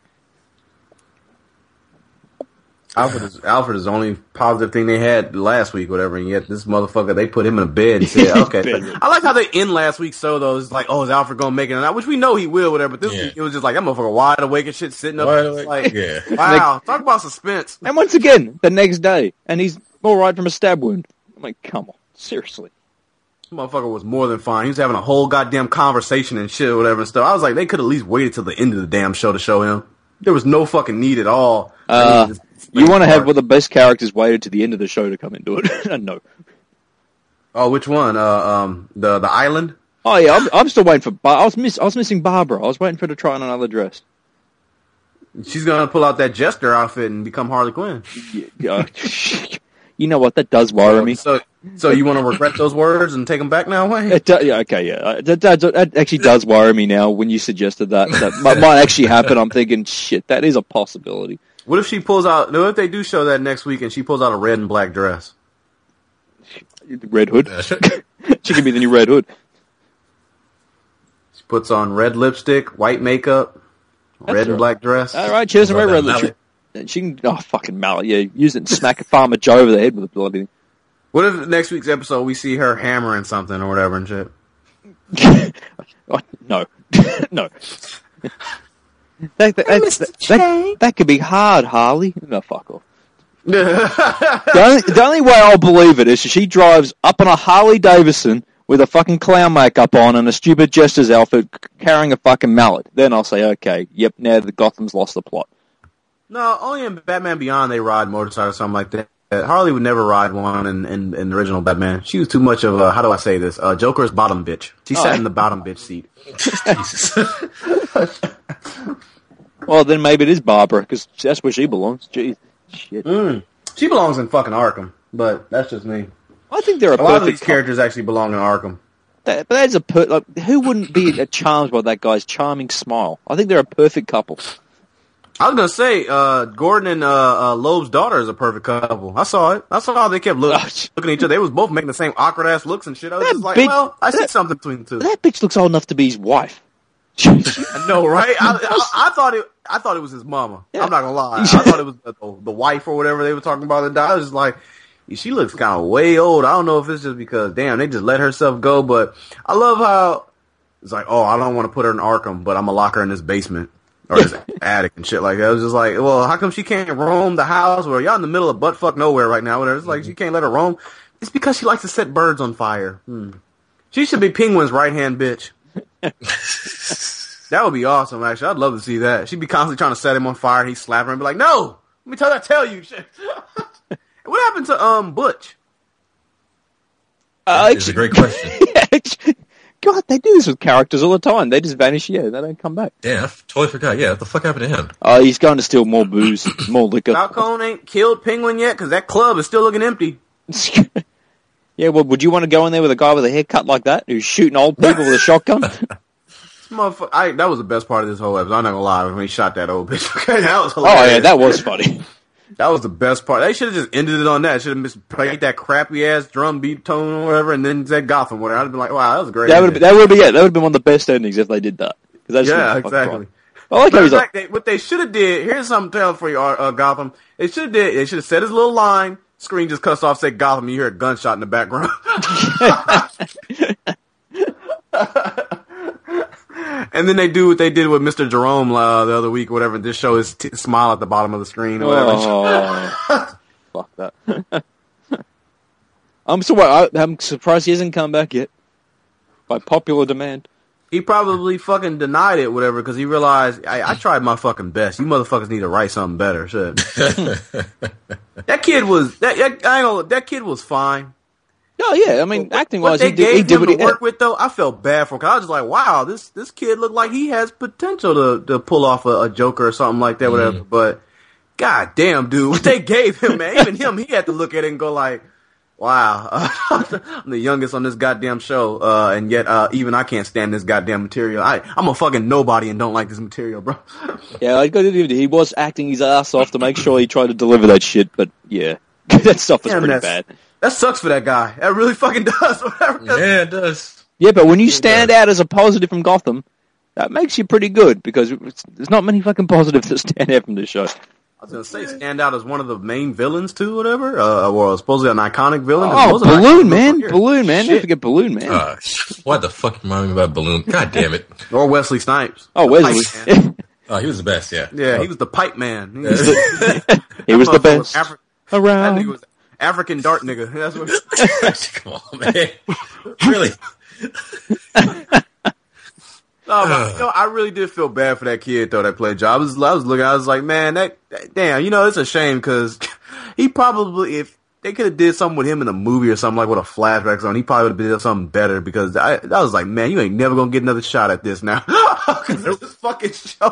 Alfred is, Alfred is the only positive thing they had last week, whatever, and yet this motherfucker, they put him in a bed and said, okay. I like how they end last week so, though. It's like, oh, is Alfred going to make it or not? Which we know he will, whatever, but this Yeah. week it was just like, that motherfucker wide awake and shit, sitting up. Wide It's awake, like, yeah. wow, talk about suspense. And once again, the next day, and he's all right from a stab wound. I'm like, come on, seriously. This motherfucker was more than fine. He was having a whole goddamn conversation and shit, whatever and stuff. I was like, they could at least waited till the end of the damn show to show him. There was no fucking need at all. Uh, I mean, you want to have one of the best characters waited to the end of the show to come into it? No. Oh, which one? Uh, um, the the island. Oh yeah, I'm, I'm still waiting for. Bar- I was miss. I was missing Barbara. I was waiting for her to try on another dress. She's gonna pull out that jester outfit and become Harley Quinn. Yeah, you know what? That does worry me. So, so you want to regret those words and take them back now, Wayne? It do, yeah, okay, yeah. Uh, That, that, that actually does worry me now when you suggested that. That might, might actually happen. I'm thinking, shit, that is a possibility. What if she pulls out? What if they do show that next week and she pulls out a red and black dress? Red Hood. Yeah, sure. She could be the new Red Hood. She puts on red lipstick, white makeup, That's red and right. black dress. All right, she doesn't wear What red about lipstick. She can, oh, fucking mallet, yeah. Use it and smack a Farmer Joe over the head with a bloody thing. What if next week's episode we see her hammering something or whatever and shit? Oh, no. No. That, that, that, that, that could be hard, Harley. No, fuck off. The only, the only way I'll believe it is if she drives up on a Harley Davidson with a fucking clown makeup on and a stupid jester's outfit c- carrying a fucking mallet. Then I'll say, okay, yep, now the Gotham's lost the plot. No, only in Batman Beyond they ride motorcycles or something like that. Harley would never ride one in, in, in the original Batman. She was too much of a, how do I say this, uh, Joker's bottom bitch. She Oh, sat yeah. in the bottom bitch seat. Well, then maybe it is Barbara, because that's where she belongs. Jeez. Shit. Mm. She belongs in fucking Arkham, but that's just me. I think they're a A lot of these perfect characters actually belong in Arkham. That, but that's a per, like, who wouldn't be charmed by that guy's charming smile? I think they're a perfect couple. I was gonna say, uh, Gordon and uh, uh, Loeb's daughter is a perfect couple. I saw it. I saw how they kept look, Oh, looking at each other. They was both making the same awkward ass looks and shit. I was That just like, bitch- well, I see that- something between the two. That bitch looks old enough to be his wife. I know, right? I, I, I thought it. I thought it was his mama. Yeah. I'm not gonna lie. I thought it was the, the wife or whatever they were talking about. I was just like, she looks kind of way old. I don't know if it's just because, damn, they just let herself go. But I love how it's like, oh, I don't want to put her in Arkham, but I'm gonna lock her in this basement or this attic and shit like that. I was just like, well, how come she can't roam the house? Or y'all in the middle of butt fuck nowhere right now? Whatever. It's like she can't let her roam. It's because she likes to set birds on fire. Hmm. She should be Penguin's right hand bitch. That would be awesome, actually. I'd love to see that. She'd be constantly trying to set him on fire. He'd slap her and be like, no! Let me tell that tell you. Shit. What happened to um Butch? Uh, It's a great question. God, they do this with characters all the time. They just vanish, yeah, they don't come back. Yeah, I totally forgot. Yeah, what the fuck happened to him? Oh, he's going to steal more booze, more liquor. Falcone ain't killed Penguin yet because that club is still looking empty. Yeah, well, would you want to go in there with a guy with a haircut like that who's shooting old people with a shotgun? Motherfucker, I, that was the best part of this whole episode. I'm not gonna lie, when he shot that old bitch. Okay, that was Oh, hilarious. yeah, that was funny. That was the best part. They should have just ended it on that. Should have just played that crappy ass drum beat tone or whatever, and then said Gotham. Whatever. I'd have been like, wow, that was a great. That would ending. that would be yeah, that would have been one of the best endings if they did that. 'Cause that should've Yeah, been fucking exactly. fun. I like how Matter he's of like, fact, they, what they should have did, here's something to tell for you, uh, uh, Gotham. They should have did, they should have said his little line, screen just cuts off, say Gotham, you hear a gunshot in the background. And then they do what they did with Mister Jerome uh, the other week, or whatever, and just show his t- smile at the bottom of the screen or whatever. oh, fuck that. I'm so I, I'm surprised he hasn't come back yet. By popular demand. He probably fucking denied it, whatever, because he realized, I, I tried my fucking best. You motherfuckers need to write something better. Shit. That kid was, that, that, I know, that kid was fine. Oh yeah, I mean, acting What wise, they he did, gave he did him what to he work with, though, I felt bad for him. 'Cause I was just like, wow, this this kid looked like he has potential to, to pull off a, a Joker or something like that, whatever. But, god damn, dude, what they gave him, man, even him, he had to look at it and go like, Wow, I'm the youngest on this goddamn show, uh, and yet uh, even I can't stand this goddamn material. I, I'm a fucking nobody and don't like this material, bro. Yeah, I got it. He was acting his ass off to make sure he tried to deliver that shit, but yeah, that stuff was Damn, pretty that's- bad. That sucks for that guy. That really fucking does. Whatever. Yeah, it does. Yeah, but when you stand out as a positive from Gotham, that makes you pretty good because it's, there's not many fucking positives that stand out from this show. I was gonna say, stand out as one of the main villains too, whatever. Uh, or supposedly an iconic villain. Oh, Those are iconic Balloon Man, villains here. Balloon Man. Don't Shit. forget Balloon Man. Uh, what the fuck remind me about Balloon? God damn it. Or Wesley Snipes. oh, The Wesley. Pipe Man. Oh, he was the best, yeah. Yeah, he was the pipe man. He Yeah. was, He was the motherfucker best Afri- that around. nigga was African dart nigga. That's what. Come on, man. Really? No, but, you know, I really did feel bad for that kid though that played Joe. I was, I was looking, I was like, man, that, that damn, you know, it's a shame because he probably, if they could have did something with him in a movie or something like with a flashback or something, he probably would have did something better because I, I was like, man, you ain't never gonna get another shot at this now because this fucking show.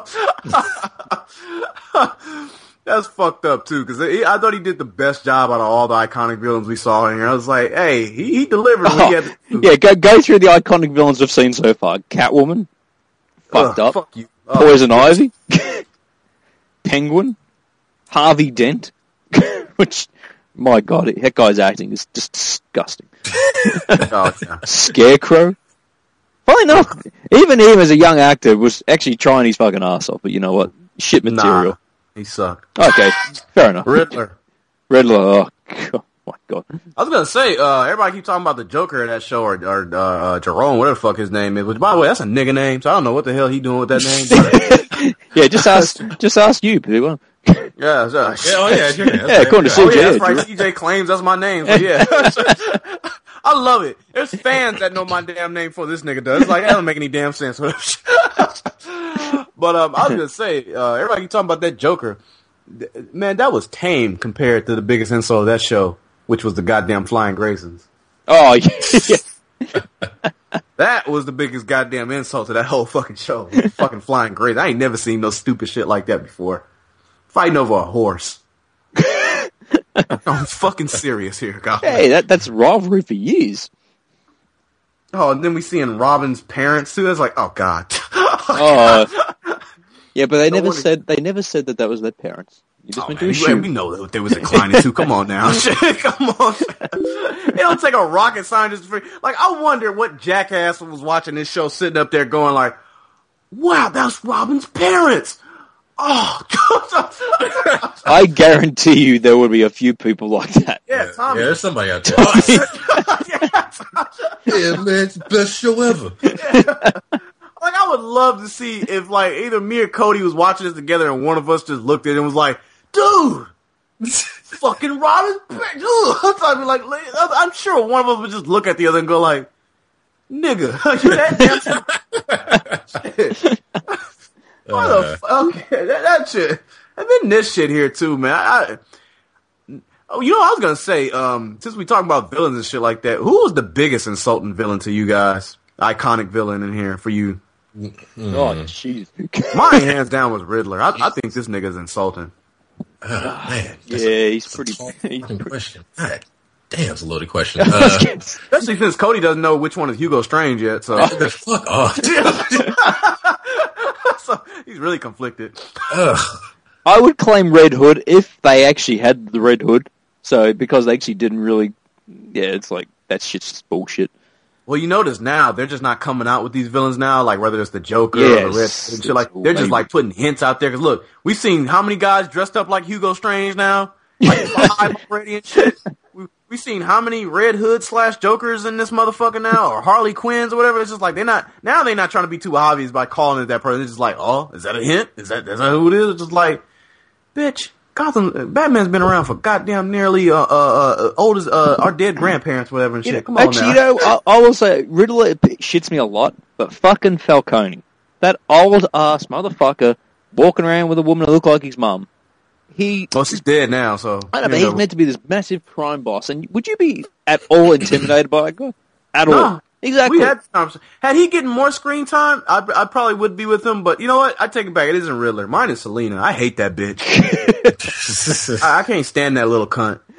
That's fucked up too because I thought he did the best job out of all the iconic villains we saw in here. I was like, hey, he, he delivered what he had to do. Yeah, go go through the iconic villains we've seen so far. Catwoman, fucked Ugh, up. Fuck you. Ugh. Poison Ivy, Penguin, Harvey Dent, which, my god, that guy's acting is just disgusting. Oh, yeah. Scarecrow. Funny enough, even him as a young actor was actually trying his fucking ass off, but you know what? Shit material. Nah, he sucked. Okay, fair enough. Riddler. Riddler, oh, god, my god. I was gonna say, uh, everybody keep talking about the Joker in that show, or, or uh, uh, Jerome, whatever the fuck his name is. Which, by the way, that's a nigga name, so I don't know what the hell he doing with that name. Yeah, just ask, just ask you, people. But, yeah, so, Yeah, oh, yeah. Sure, yeah, Yeah, according to oh C J. yeah, that's right. C J claims that's my name. So yeah, I love it. There's fans that know my damn name before this nigga does. It's like that don't make any damn sense. But um, I was gonna say, uh, everybody keep talking about that Joker. Man, that was tame compared to the biggest insult of that show, which was the goddamn Flying Graysons. Oh, yeah. That was the biggest goddamn insult to that whole fucking show. Fucking Flying Graysons. I ain't never seen no stupid shit like that before. Fighting over a horse. I'm fucking serious here, guys. Hey, that that's rivalry for years. Oh, and then we seeing Robin's parents too. That's like, oh god. Oh, yeah, but they No never wonder- said they never said that that was their parents. You just Oh, went man, to a we, shoot. we know that they was inclining too. Come on now, shit. Come on. It don't take a rocket scientist. For, like, I wonder what jackass was watching this show, sitting up there going like, "Wow, that's Robin's parents." Oh, I guarantee you there would be a few people like that. yeah, Yeah, Tommy. there's somebody out there. Yeah, Yeah, man, it's the best show ever. like, I would love to see if, like, either me or Cody was watching this together and one of us just looked at it and was like, dude, fucking Robin's parents. Dude. I'm, like, I'm sure one of us would just look at the other and go like, nigga, you that damn shit. What Uh, the fuck? Okay, that, that shit. And then this shit here too, man. I, oh, you know, I was gonna say, um, since we talking about villains and shit like that, who was the biggest insulting villain to you guys? Iconic villain in here for you? Oh, jeez. Mine, hands down, was Riddler. I, I think this nigga's insulting. oh, man. That's Yeah, a- he's pretty. that's a He's fucking pretty question. God damn, it's a loaded question. Uh, Especially since Cody doesn't know which one is Hugo Strange yet, so, the fuck off. so he's really conflicted. Ugh. I would claim Red Hood if they actually had the Red Hood. So because they actually didn't really, yeah, it's like that shit's just bullshit. Well, you notice now they're just not coming out with these villains now, like whether it's the Joker or the Red Yes, and shit. Like it's they're just maybe. like putting hints out there. Because look, we've seen how many guys dressed up like Hugo Strange now, like five already and shit. We we seen how many Red Hood slash Jokers in this motherfucker now, or Harley Quinns or whatever. It's just like they're not now. They're not trying to be too obvious by calling it that person. It's just like, oh, is that a hint? Is that is that who it is? It's just like, bitch. Gotham, Batman's been around for goddamn nearly uh, uh, uh old as uh, our dead grandparents, whatever and shit. Come on Actually, now. you know, I, I will say Riddler it shits me a lot, but fucking Falcone, that old ass motherfucker walking around with a woman that looked like his mum. He, Well, she's dead now, so I know, you but he's meant to be this massive crime boss, and would you be at all intimidated by that guy? At No. all? Exactly. We had times. Had he getting more screen time, I, I probably would be with him. But you know what? I take it back. It isn't Riddler. Mine is Selena. I hate that bitch. I, I can't stand that little cunt.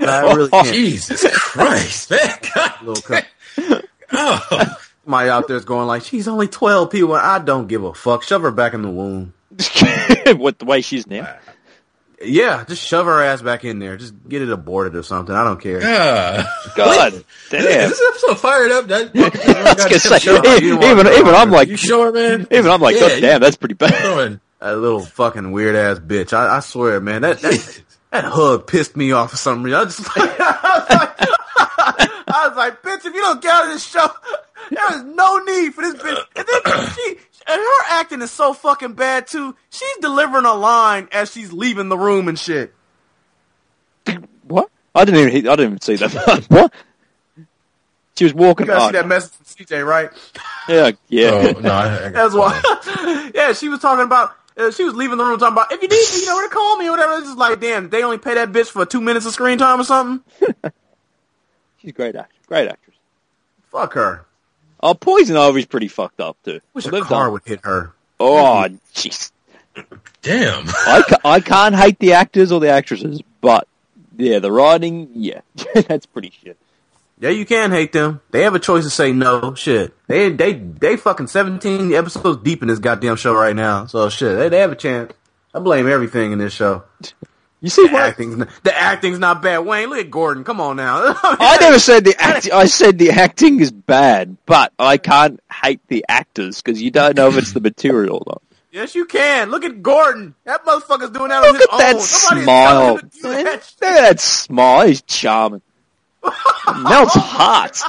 I really can't. Jesus Christ, man. God. Little cut. Oh. Somebody out there's going like, she's only twelve people. I don't give a fuck. Shove her back in the womb. What, the way she's now? Yeah, just shove her ass back in there. Just get it aborted or something. I don't care. Yeah. God damn. Is this episode fired up? That, I was gonna say, show. even, even, even I'm like, You sure, man? even I'm like, Yeah, God damn, that's pretty bad. Throwing- That little fucking weird ass bitch. I, I swear, man, that, that that hug pissed me off for some reason. I was just like, I was like, I was like, bitch, if you don't get out of this show, there is no need for this bitch. And then she, and her acting is so fucking bad too. She's delivering a line as she's leaving the room and shit. What? I didn't even, I didn't even see that. What? She was walking. You gotta oh, see that message from C J, right? Yeah, yeah. Oh, no, I, I That's why. Yeah, she was talking about. Uh, she was leaving the room talking about if you need, me, you know where to call me or whatever. It's just like, damn, they only pay that bitch for two minutes of screen time or something. She's a great actress. Great actress. Fuck her. Oh, Poison Ivy's pretty fucked up too. Wish Well, a they've car done- would hit her. Oh, jeez. Damn. I, ca- I can't hate the actors or the actresses, but yeah, the writing, yeah, that's pretty shit. Yeah, you can hate them. They have a choice to say no. Shit, they they they fucking seventeen episodes deep in this goddamn show right now. So shit, they they have a chance. I blame everything in this show. You see The what? acting's not, the acting's not bad. Wayne, look at Gordon. Come on now. I never said the act. I said the acting is bad, but I can't hate the actors because you don't know if it's the material or not. Yes, you can. Look at Gordon. That motherfucker's doing that on Look his at own. that Nobody's smile. telling him to do Man, that look shit. at that smile. He's charming. Melts hearts.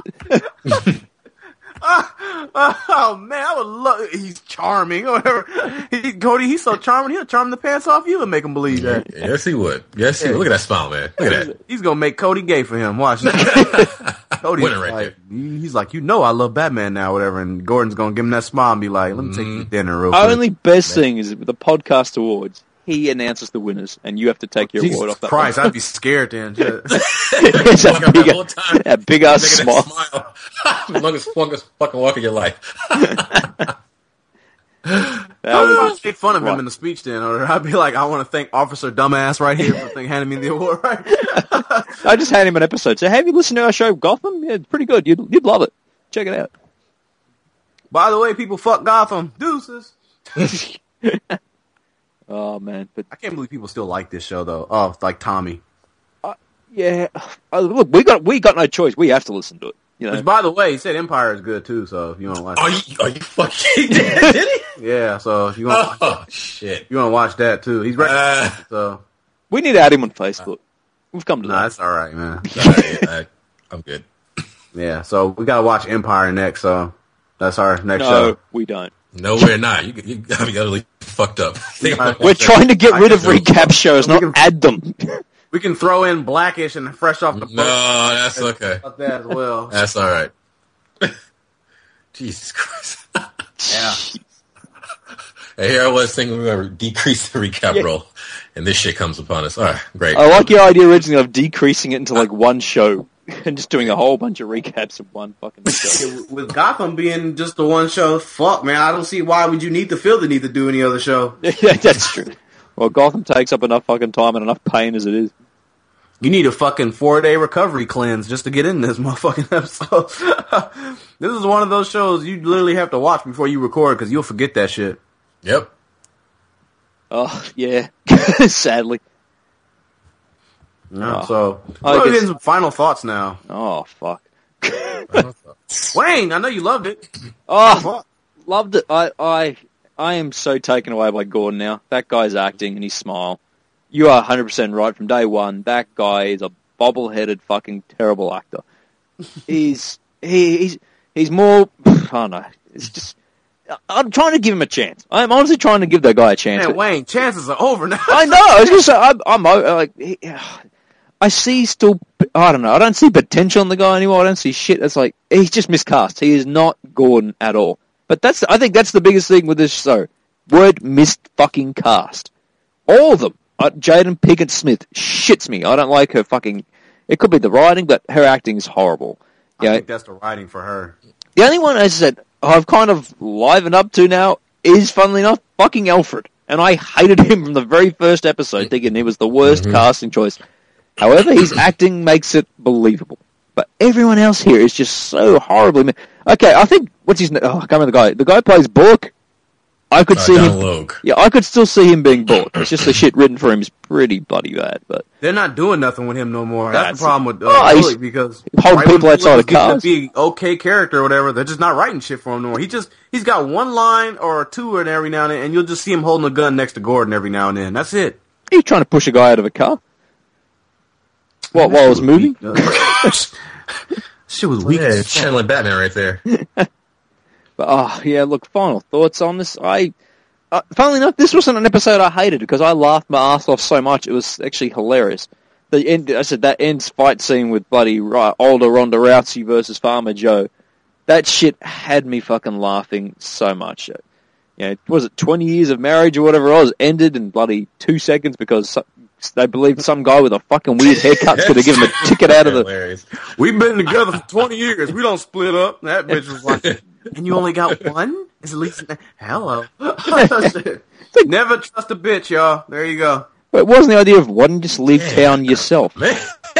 Oh man, I would love. He's charming or whatever. He, Cody, he's so charming. He'll charm the pants off you and make him believe that. Yes, he would. Yes, he would. Look at that smile, man. Look at that. He's gonna make Cody gay for him. Watch. Cody's Winner right like, he's like, you know, I love Batman now, whatever. And Gordon's gonna give him that smile and be like, let me take you to dinner real quick. Only best thing is with the podcast awards, he announces the winners, and you have to take your Jesus award off that. Christ, I'd be scared then. Shit. It's Walk a out big, that whole time. a big ass Making smile. that smile. longest, longest fucking walk of your life. That I was- would make fun of him Right. in the speech then, or I'd be like, I want to thank Officer Dumbass right here for thing, handing me the award. Right? I just had him an episode. So have you listened to our show, Gotham? Yeah, it's pretty good. You'd, you'd love it. Check it out. By the way, people, fuck Gotham. Deuces. Oh, man. But I can't believe people still like this show though. Oh, like Tommy. yeah, uh, look, we got we got no choice. We have to listen to it. You know, Which, by the way, he said Empire is good too. So if you want to watch, Are you, are you fucking dead? Did he? yeah. So if you want, Oh, shit. you want to watch that too. He's right. Uh, so we need to add him on Facebook. We've come to nah, that. that's all right, man. sorry, I, I'm good. Yeah. So we gotta watch Empire next. So that's our next No, show. we don't. No, we're not. You, you got me utterly fucked up. We're trying to get rid of I can do- recap shows, We not can- add them. We can throw in Blackish and Fresh Off the Boat. No, that's okay. About that as well. That's all right. Jesus Christ. Yeah. Hey, here I was thinking we were going to decrease the recap Yeah. roll, and this shit comes upon us. All right, great. I like your idea originally of decreasing it into like one show and just doing a whole bunch of recaps of one fucking show. With Gotham being just the one show, fuck man, I don't see why would you need to feel the need to do any other show. Yeah, that's true. Well, Gotham takes up enough fucking time and enough pain as it is. You need a fucking four day recovery cleanse just to get in this motherfucking episode. This is one of those shows you literally have to watch before you record because you'll forget that shit. Yep. Oh, yeah. Sadly. Yeah, Oh. so I we're guess- getting some final thoughts now. Oh, fuck. Wayne, I know you loved it. Oh, loved it. I, I, I am so taken away by Gordon now. That guy's acting and his smile. You are one hundred percent right from day one. That guy is a bobble-headed fucking terrible actor. He's, he, he's, he's more, I don't know. It's just, I'm trying to give him a chance. I'm honestly trying to give that guy a chance. Man, Wayne, chances are over now. I know. I was gonna say I'm, I'm uh, like, he, I see still. I don't know. I don't see potential in the guy anymore. I don't see shit. It's like he's just miscast. He is not Gordon at all. But that's. I think that's the biggest thing with this show. Word missed fucking cast. All of them. Uh, Jaden Pinkett Smith shits me. I don't like her fucking. It could be the writing, but her acting is horrible. I Yeah. think that's the writing for her. The only one, as I said, I've kind of livened up to now is, funnily enough, fucking Alfred. And I hated him from the very first episode, thinking he was the worst Mm-hmm. casting choice. However, his acting makes it believable. But everyone else here is just so horribly... Ma- okay, I think... What's his name? Oh, I can't remember the guy. The guy who plays Bullock. I could Uh, see Don him... Logue. Yeah, I could still see him being Bullock. It's just the shit written for him is pretty bloody bad, but... They're not doing nothing with him no more. That's, That's- the problem with uh, Oh, he's Bullock because holding when people outside Bullock of was getting cars. to be okay character or whatever, they're just not writing shit for him no more. He just he's got one line or two in every now and then, and you'll just see him holding a gun next to Gordon every now and then. That's it. He's trying to push a guy out of a car. What, while I was moving? Shit was weak. Yeah, as fuck. channeling Batman right there. But, oh, yeah, look, final thoughts on this. I, uh, funnily enough, this wasn't an episode I hated because I laughed my ass off so much. It was actually hilarious. The end, I said, that ends fight scene with bloody right, older Ronda Rousey versus Farmer Joe. That shit had me fucking laughing so much. You know, was it twenty years of marriage or whatever it was, ended in bloody two seconds because so, they believed some guy with a fucking weird haircut's going to give him a ticket out of the... Hilarious. We've been together for twenty years. We don't split up. That bitch was like, and you only got one? Is at least hello. Never trust a bitch, y'all. There you go. But it wasn't the idea of why don't you just leave town yourself? Man.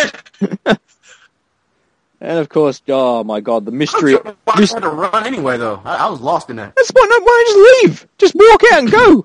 And of course, oh my god, the mystery... Why I had to run anyway, though? I, I was lost in that. That's why, no, why don't you just leave? Just walk out and go.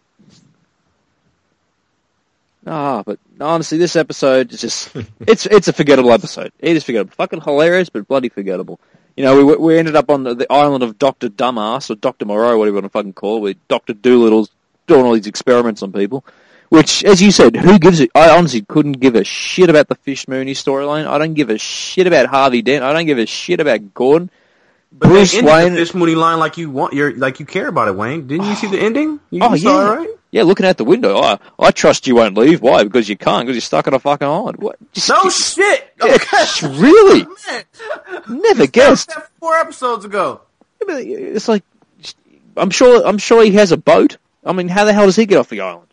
Ah, but honestly, this episode is just, it's it's a forgettable episode. It is forgettable. Fucking hilarious, but bloody forgettable. You know, we we ended up on the, the island of Doctor Dumbass, or Doctor Moreau, whatever you want to fucking call it, where Doctor Doolittle's doing all these experiments on people. Which, as you said, who gives it? I honestly couldn't give a shit about the Fish Mooney storyline. I don't give a shit about Harvey Dent. I don't give a shit about Gordon. But Bruce they ended Wayne... the Fish Mooney line like you want, you're like you care about it, Wayne. Didn't you see the ending? You, Oh, you saw yeah. it, right? Yeah, looking out the window. I, I trust you won't leave. Why? Because you can't, because you're stuck on a fucking island. What? Just, No shit. Yeah, Okay. really? Man. Never guessed. That four episodes ago. It's like, I'm sure, I'm sure he has a boat. I mean, how the hell does he get off the island?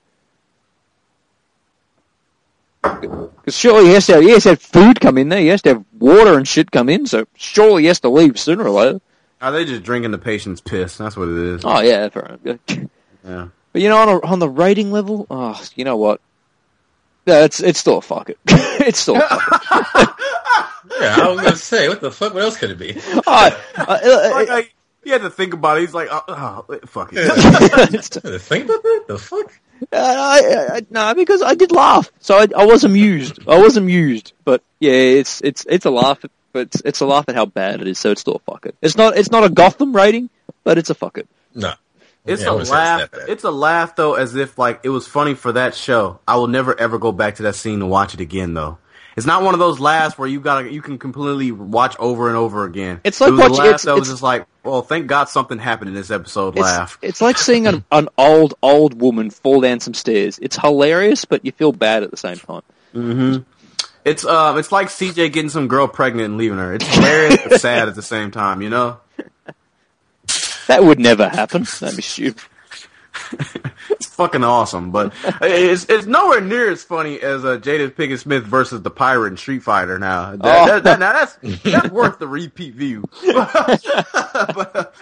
Because surely he has to have, he has to have food come in there. He has to have water and shit come in, so surely he has to leave sooner or later. Are they just drinking the patient's piss? That's what it is. Oh, yeah, fair enough. Yeah. But, you know, on, a, on the rating level, oh, you know what? Yeah, it's, it's still a fuck it. It's still a fuck it. Yeah, I was going to say, what the fuck? What else could it be? Oh, uh, uh, Like, like, he had to think about it. He's like, oh, oh fuck it. Think about that? The fuck? Uh, I, I, no, because I did laugh, so I, I was amused. I was amused, but yeah, it's it's it's a laugh, but it's, it's a laugh at how bad it is. So it's still a fuck it. It's not it's not a Gotham rating, but it's a fuck it. No. It's Yeah, I a wouldn't say laugh. it's that bad. It's a laugh though, as if like it was funny for that show. I will never ever go back to that scene and watch it again though. It's not one of those laughs where you gotta you can completely watch over and over again. It's like it was watching- a laugh it's- that was it's- just like, well, thank God something happened in this episode. It's, laugh. it's like seeing an, an old old woman fall down some stairs. It's hilarious, but you feel bad at the same time. Mm-hmm. It's um, it's like C J getting some girl pregnant and leaving her. It's hilarious but sad at the same time. You know. That would never happen. That'd be stupid. It's fucking awesome, but it's it's nowhere near as funny as uh, Jada Pinkett Smith versus the pirate in Street Fighter. Now, that, Oh. that, that, now that's that's worth the repeat view. but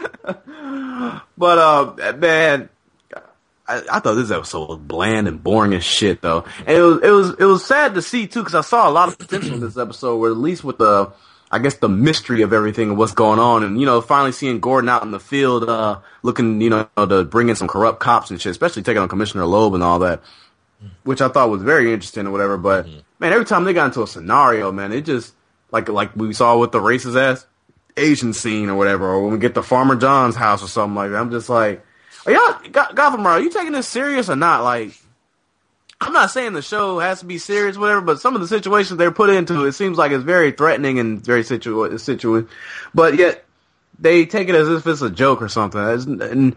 but uh, man, I, I thought this episode was bland and boring as shit, though, and it was it was it was sad to see too because I saw a lot of potential in this episode. Where at least with the I guess the mystery of everything and what's going on, and you know, finally seeing Gordon out in the field, uh, looking, you know, to bring in some corrupt cops and shit, especially taking on Commissioner Loeb and all that, which I thought was very interesting or whatever. But mm-hmm. man, every time they got into a scenario, man, it just like like we saw with the racist ass Asian scene or whatever, or when we get to Farmer John's house or something like that. I'm just like, are y'all Gotham, are you taking this serious or not? Like, I'm not saying the show has to be serious, whatever, but some of the situations they're put into, it seems like it's very threatening and very situ situ but yet they take it as if it's a joke or something. And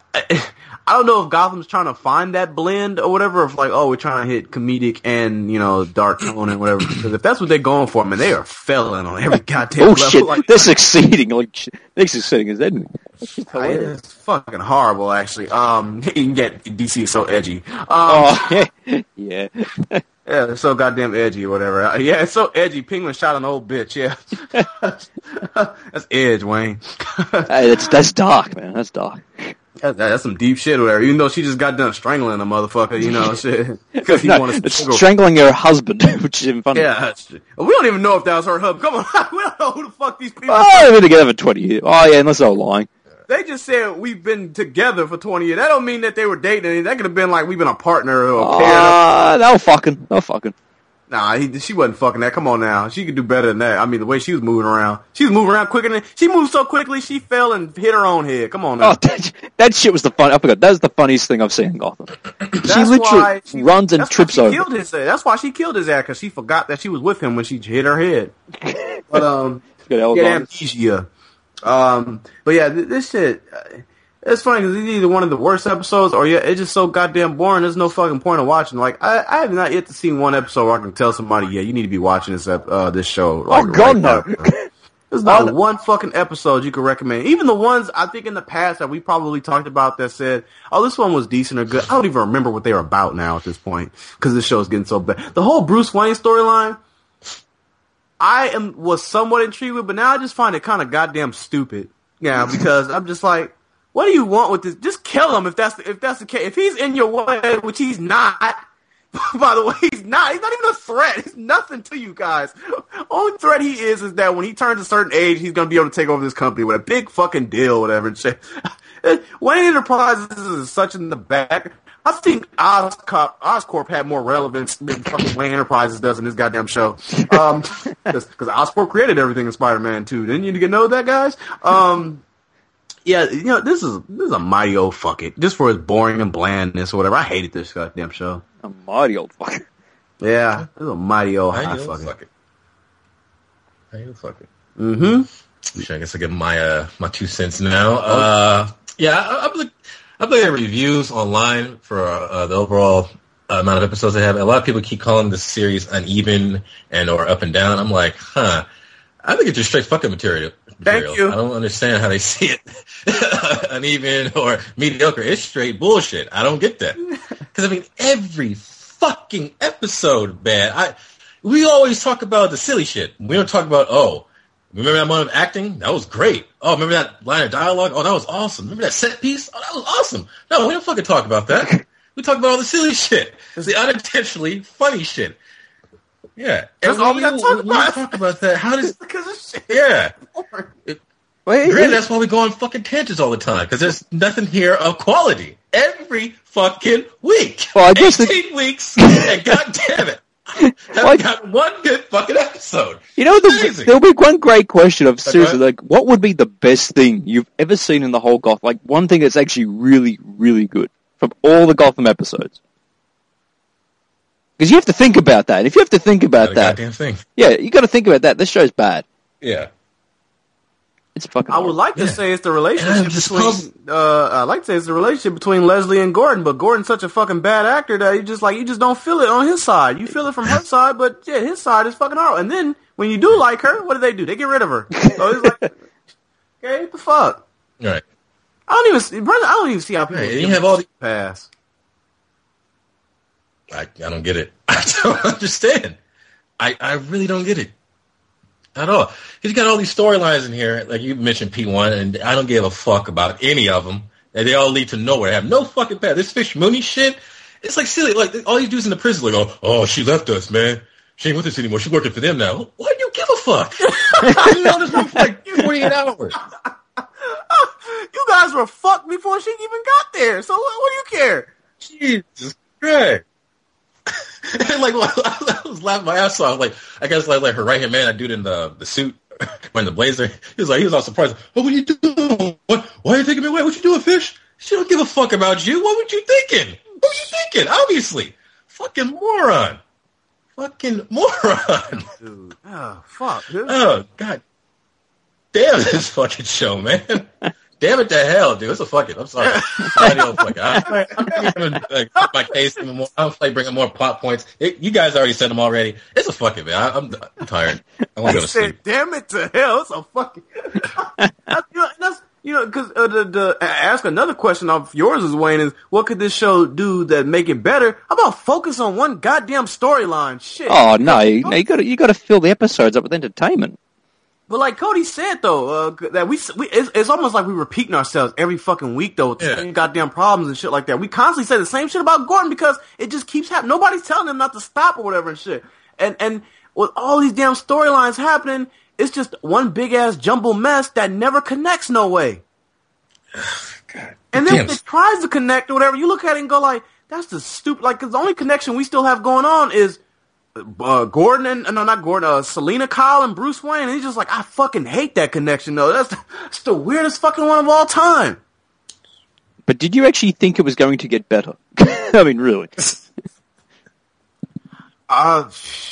I don't know if Gotham's trying to find that blend or whatever, or if like, oh, we're trying to hit comedic and, you know, dark tone and whatever. Because if that's what they're going for, man, they are failing on every goddamn Oh level. shit, Like, they're succeeding. Like they're succeeding, is that? it's fucking horrible, actually. Um, you can get D C is so edgy. Um, Oh yeah, yeah. Yeah, it's so goddamn edgy or whatever. Uh, Yeah, it's so edgy. Penguin shot an old bitch, yeah. That's edge, Wayne. Hey, that's that's dark, man. That's dark. That, that's some deep shit or whatever. Even though she just got done strangling a motherfucker, you know, shit. Because he no, wanted it's to strangling her husband, which is even funny. Yeah, that's, we don't even know if that was her husband. Come on, we don't know who the fuck these people. Oh, they've been together for twenty years. Oh yeah, unless they're lying. They just said we've been together for twenty years. That don't mean that they were dating. That could have been like we've been a partner or a pair. Uh, they were fucking. They were fucking. Nah, he, she wasn't fucking that. Come on now. She could do better than that. I mean, the way she was moving around. She was moving around quicker than... She moved so quickly, she fell and hit her own head. Come on now. Oh, that, that shit was the fun. I forgot. That was the funniest thing I've seen in Gotham. That's she literally she, runs and that's trips why she over. Killed his, that's why she killed his ass, because she forgot that she was with him when she hit her head. But, um... Good yeah, amnesia. Um, but yeah, th- this shit... Uh, it's funny because it's either one of the worst episodes or yeah, it's just so goddamn boring. There's no fucking point of watching. Like I, I have not yet to see one episode where I can tell somebody, yeah, you need to be watching this ep- uh, this show. Like, oh god, right no! now. There's not oh, one fucking episode you can recommend. Even the ones I think in the past that we probably talked about that said, oh, this one was decent or good. I don't even remember what they were about now at this point because this show is getting so bad. The whole Bruce Wayne storyline, I am was somewhat intrigued with, but now I just find it kind of goddamn stupid. Yeah, because I'm just like. What do you want with this? Just kill him if that's the, if that's the case. If he's in your way, which he's not. By the way, he's not. He's not even a threat. He's nothing to you guys. Only threat he is is that when he turns a certain age, he's gonna be able to take over this company with a big fucking deal, whatever. And shit. Wayne Enterprises is such in the back. I think Oscorp, Oscorp had more relevance than fucking Wayne Enterprises does in this goddamn show. Um, because Oscorp created everything in Spider-Man two. Didn't you know that, guys? Um. Yeah, you know, this is this is a mighty old fuck it. Just for its boring and blandness or whatever. I hated this goddamn show. A mighty old fuck it. Yeah, this is a mighty old mighty high old fuck it. Fuck it. Mighty old fuck it. Mm-hmm. I guess I give my uh, my two cents now. Uh, yeah, I, I'm look, I'm looking at reviews online for uh, the overall uh, amount of episodes they have. A lot of people keep calling this series uneven and or up and down. I'm like, huh. I think it's just straight fucking material. material. Thank you. I don't understand how they see it uneven or mediocre. It's straight bullshit. I don't get that. Because, I mean, every fucking episode, man. I We always talk about the silly shit. We don't talk about, oh, remember that moment of acting? That was great. Oh, remember that line of dialogue? Oh, that was awesome. Remember that set piece? Oh, that was awesome. No, we don't fucking talk about that. We talk about all the silly shit. It's the unintentionally funny shit. Yeah, that's all we got to talk about. Talk about that. How does because of shit? Yeah, it, Wait, granted, that's why we go on fucking tangents all the time because there's nothing here of quality every fucking week. Well, I guess eighteen the... weeks, and god damn it, I haven't got one good fucking episode. You know, the, there'll be one great question of seriously, Okay. like, what would be the best thing you've ever seen in the whole Gotham? Like, one thing that's actually really, really good from all the Gotham episodes. Because you have to think about that. And if you have to think about Not a that, goddamn thing. yeah, you got to think about that. This show's bad. Yeah. It's fucking. I would like to Yeah. say it's the relationship just between. puzzled. Uh, I like to say it's the relationship between Leslie and Gordon, but Gordon's such a fucking bad actor that you just like you just don't feel it on his side. You feel it from her side, but yeah, his side is fucking horrible. And then when you do like her, what do they do? They get rid of her. So it's like, okay, what the fuck? All right. I don't even. see- brother, I don't even see how people Right, and give you have all the- pass. I, I don't get it. I don't understand. I, I really don't get it at all. He's got all these storylines in here, like you mentioned P one, and I don't give a fuck about any of them. And they all lead to nowhere. They have no fucking path. This Fish Mooney shit, it's like silly. Like all these dudes in the prison, like, oh, oh, she left us, man. She ain't with us anymore. She's working for them now. Why do you give a fuck? You know this one for like forty-eight hours. You guys were fucked before she even got there. So what, what do you care? Jesus Christ. And like, I was laughing my ass off. Like, I guess like, like her right hand man, that dude in the the suit, wearing the blazer. He was like, he was all surprised. Oh, what are you doing? What? Why are you taking me away? What you doing, Fish? She don't give a fuck about you. What were you thinking? What were you thinking? Obviously, fucking moron. Fucking moron. Dude, oh fuck. Dude. Oh god, damn this fucking show, man. Damn it to hell, dude. It's a fucking. I'm sorry. I don't fuck. I, I'm not even like, my case anymore. I don't like bringing more plot points. It, you guys already said them already. It's a fucking man. I, I'm, I'm tired. I want to go to said, sleep. damn it to hell. It's a fucking. that's, you know, that's you know because uh, the the ask another question of yours is Wayne is what could this show do that make it better? How about focus on one goddamn storyline? Shit. Oh no, you, no, you got to you got to fill the episodes up with entertainment. But like Cody said though, uh, that we, we it's, it's almost like we repeating ourselves every fucking week though with the Yeah. same goddamn problems and shit like that. We constantly say the same shit about Gordon because it just keeps happening. Nobody's telling him not to stop or whatever and shit. And and with all these damn storylines happening, it's just one big ass jumble mess that never connects no way. God. And then Damn. if it tries to connect or whatever, you look at it and go like, that's the stupid. Like, cause the only connection we still have going on is. Uh, Gordon and no, not Gordon. Uh, Selena Kyle and Bruce Wayne. And he's just like, I fucking hate that connection though. That's, that's the weirdest fucking one of all time. But did you actually think it was going to get better? I mean, really? Uh,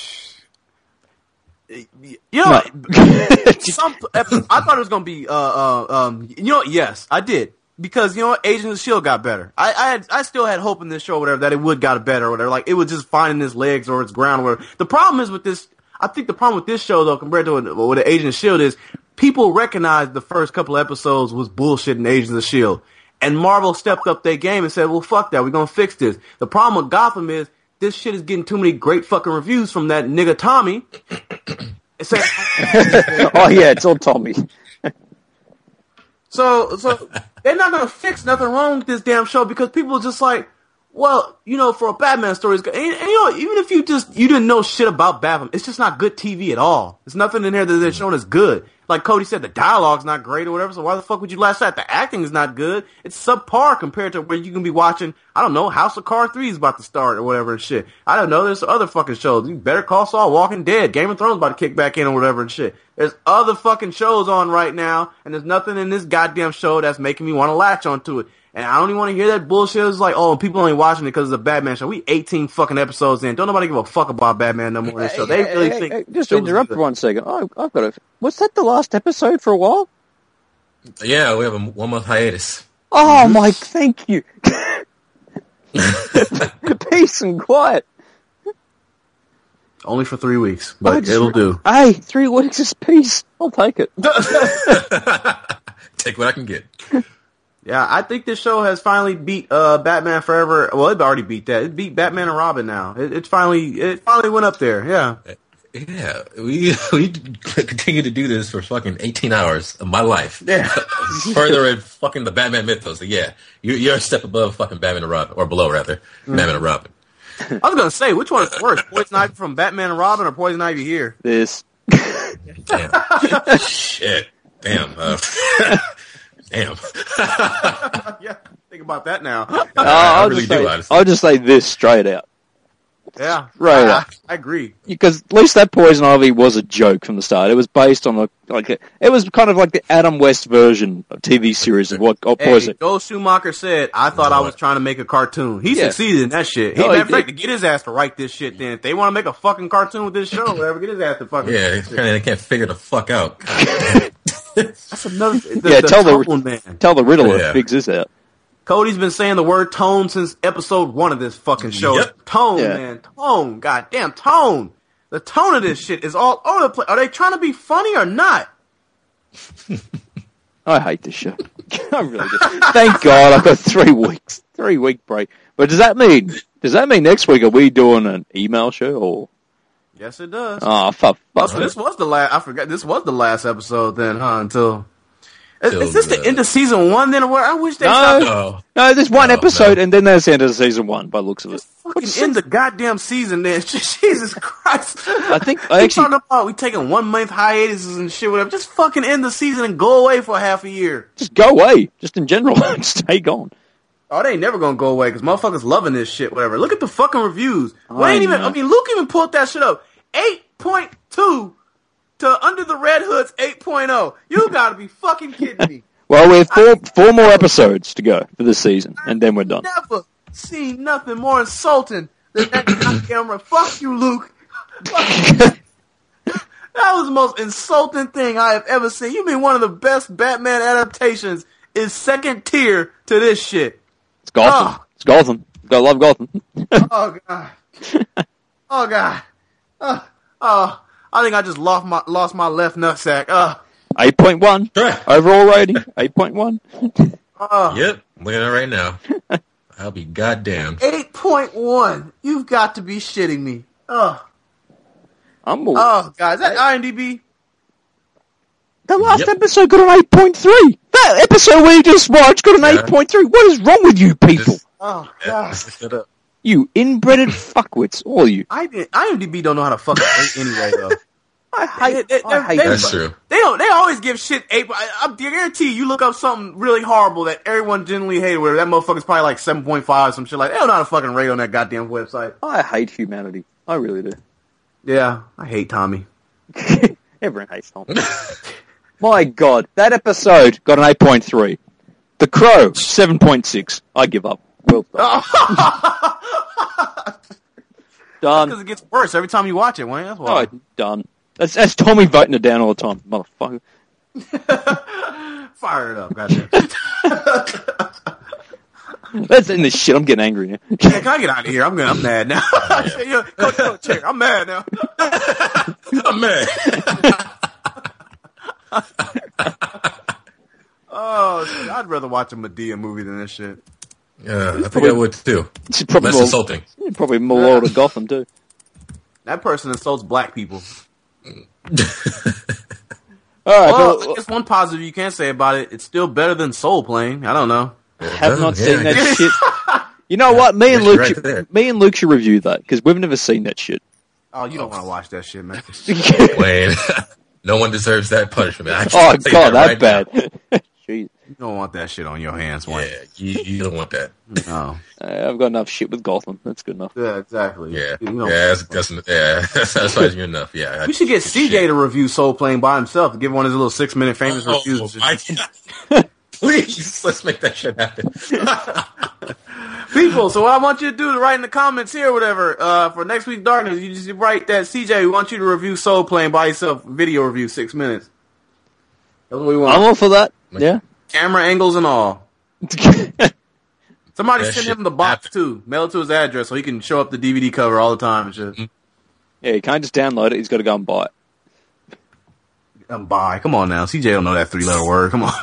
you know, No. some, I thought it was gonna be. Uh, uh, um, you know, yes, I did. Because, you know, Agents of S H I E L D got better. I, I had, I still had hope in this show or whatever that it would got better or whatever. Like, it was just finding its legs or its ground or whatever. The problem is with this, I think the problem with this show, though, compared to what, what Agents of S H I E L D is, people recognized the first couple episodes was bullshit in Agents of S H I E L D. And Marvel stepped up their game and said, well, fuck that, we're gonna fix this. The problem with Gotham is, this shit is getting too many great fucking reviews from that nigga Tommy. It said, Oh yeah, it's all Tommy. So, so they're not gonna fix nothing wrong with this damn show because people are just like, well, you know, for a Batman story, it's good. And, and you know, even if you just you didn't know shit about Batman, it's just not good T V at all. There's nothing in here that they're showing as good. Like Cody said, the dialogue's not great or whatever. So why the fuck would you laugh at? The acting is not good. It's subpar compared to where you can be watching. I don't know, House of Cards three is about to start or whatever and shit. I don't know. There's other fucking shows. You Better Call Saul, Walking Dead, Game of Thrones about to kick back in or whatever and shit. There's other fucking shows on right now, and there's nothing in this goddamn show that's making me want to latch onto it. And I don't even want to hear that bullshit. It's like, oh, people only watching it because it's a Batman show. We eighteen fucking episodes in. Don't nobody give a fuck about Batman no more in this show. They really Hey, think hey, the just show is interrupt good. for one second. Oh, I've got a. Was that the last episode for a while? Yeah, we have a one month hiatus. Oh my, thank you. Peace and quiet. Only for three weeks, I but just- it'll do. Hey, three weeks is peace. I'll take it. Take what I can get. Yeah, I think this show has finally beat uh, Batman Forever. Well, it already beat that. It beat Batman and Robin now. It, it finally it finally went up there. Yeah. Yeah, we we continue to do this for fucking eighteen hours of my life. Yeah. Further in fucking the Batman mythos. So yeah, you, you're a step above fucking Batman and Robin, or below rather, Mm-hmm. Batman and Robin. I was gonna say, which one is worse, Poison Ivy from Batman and Robin or Poison Ivy here? This. Damn. Shit. Damn. Uh, damn. Yeah, think about that now. Uh, I I'll, really just do, say, honestly. I'll just say this straight out. Yeah, Right. I, I agree. Because at least that Poison Ivy was a joke from the start. It was based on a, like a, it was kind of like the Adam West version of T V series of what of Hey, Poison. Joel Schumacher said, I thought I was trying to make a cartoon. He Yeah. succeeded in that shit. He, No, matter he of fact, did. to get his ass to write this shit then. If they want to make a fucking cartoon with this show or whatever, get his ass to fucking Yeah, they, kinda, they can't figure the fuck out. That's another the, Yeah, the tell the- tone, man. Tell the Riddler Yeah. to fix this out. Cody's been saying the word tone since episode one of this fucking show. Yep. Tone, Yeah. man. Tone. Goddamn tone. The tone of this shit is all over the place. Are they trying to be funny or not? I hate this show. I really do. Thank God I've got three weeks, three week break. But does that mean, does that mean next week are we doing an email show or? Yes, it does. Oh, fuck. Oh, fuck so this was the last. I forgot. This was the last episode then, huh? Until is, Till is this the the- end of season one? Then where I wish they No. stopped. No. No, there's one No, episode no. and then there's the end of season one by the looks of it. Fucking end the goddamn season then. Jesus Christ. I think I We actually, talking about we taking one month hiatuses and shit, whatever. Just fucking end the season and go away for half a year. just go away. Just in general, stay gone. Oh, they ain't never gonna go away because motherfuckers loving this shit, whatever. Look at the fucking reviews. We I ain't even, know. I mean, Luke even pulled that shit up. eight point two to Under the Red Hood's eight point oh. You gotta be fucking kidding me. Well, we have four four more episodes to go for this season, and then we're done. Never seen nothing more insulting than that on camera. Fuck you, Luke. That was the most insulting thing I have ever seen. You mean one of the best Batman adaptations is second tier to this shit? It's Gotham. Oh. It's Gotham. Gotta love Gotham. Oh god. Oh god. Oh, oh, I think I just lost my lost my left nutsack. Oh, eight point one. Sure. Overall rating, eight point one. oh. Yep, I'm looking at it right now. I'll be goddamn. eight point one. You've got to be shitting me. Oh, I'm oh, guys, that I M D B. The last Yep. episode got an eight point three. That episode we just watched got an Yeah. eight point three. What is wrong with you people? Just- Oh Yeah, god. just shut up. You inbred fuckwits, all you. I did, IMDb don't know how to fucking rate anyway though. I hate, They- they- I hate they- That's them. true. They don't. They always give shit eight. I, I guarantee you, you look up something really horrible that everyone generally hated. Where that motherfucker's probably like seven point five, some shit like. They don't know how to fucking rate on that goddamn website. I hate humanity. I really do. Yeah, I hate Tommy. Everyone hates Tom. My God, that episode got an eight point three. The Crow, seven point six. I give up. Well done. Done. Because it gets worse every time you watch it, Wayne. That's why. Oh, done. That's, that's Tommy voting it down all the time, motherfucker. Fire it up, goddamn. That's in this shit. I'm getting angry now. Yeah, can I get out of here? I'm gonna, I'm mad now. Yeah, coach, coach, chair. I'm mad now. Oh, man. Oh, shit. I'd rather watch a Medea movie than this shit. Yeah, I think I would too. It's probably Less more, insulting. probably more Lord of Gotham too. That person insults black people. All right, Well, well, I guess one positive you can say about it, it's still better than Soul Plane. I don't know. have not Yeah. seen that shit. You know what? Me and Yes, Luke, right should, there. me and Luke should review that because we've never seen that shit. Oh, you don't want to watch that shit, man. Wayne, no one deserves that punishment. I Oh can say God, that right bad. now. Jeez, You don't want that shit on your hands, Wayne. Yeah, you, you don't want that. No. uh, I've got enough shit with Gotham. That's good enough. Yeah, exactly. Yeah, You yeah, don't- that's, that's yeah, that's satisfies you enough. Yeah, We should get C J Shit. to review Soul Plane by himself. Give one of his little six minute famous Oh, reviews. my God. Please, let's make that shit happen. People, so what I want you to do is write in the comments here or whatever, uh, for next week's Darkness, you just write that C J, we want you to review Soul Plane by yourself, video review, six minutes. That's what we want. I'm all for that. Yeah. Camera angles and all. Somebody That send shit him the box happen. too. Mail it to his address so he can show up the D V D cover all the time and shit. Yeah, you can't just download it. He's got to go and buy it. Um, bye. Come on now. C J don't know that three letter word. Come on.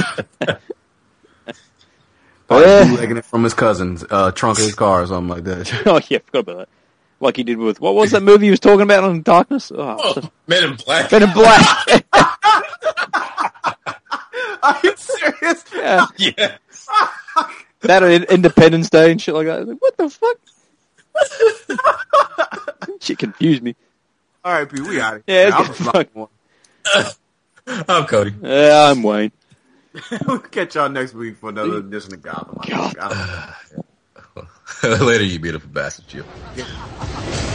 Probably Yeah. bootlegging it from his cousin's uh, trunk of his car or something like that. Oh yeah, forgot about that. Like he did with what was that movie he was talking about on Darkness? Oh, Oh, Men in Black. Men in Black. Are you serious? Yeah. Yeah. That on Independence Day and shit like that. I was like, what the fuck? Shit confused me. All right, P, we out of Yeah, here. I'll okay, just lock one. I'm Cody. Yeah, I'm Wayne. We'll catch y'all next week for another edition of Gotham. God. Gotham. Later, you beautiful bastard, you. Yeah.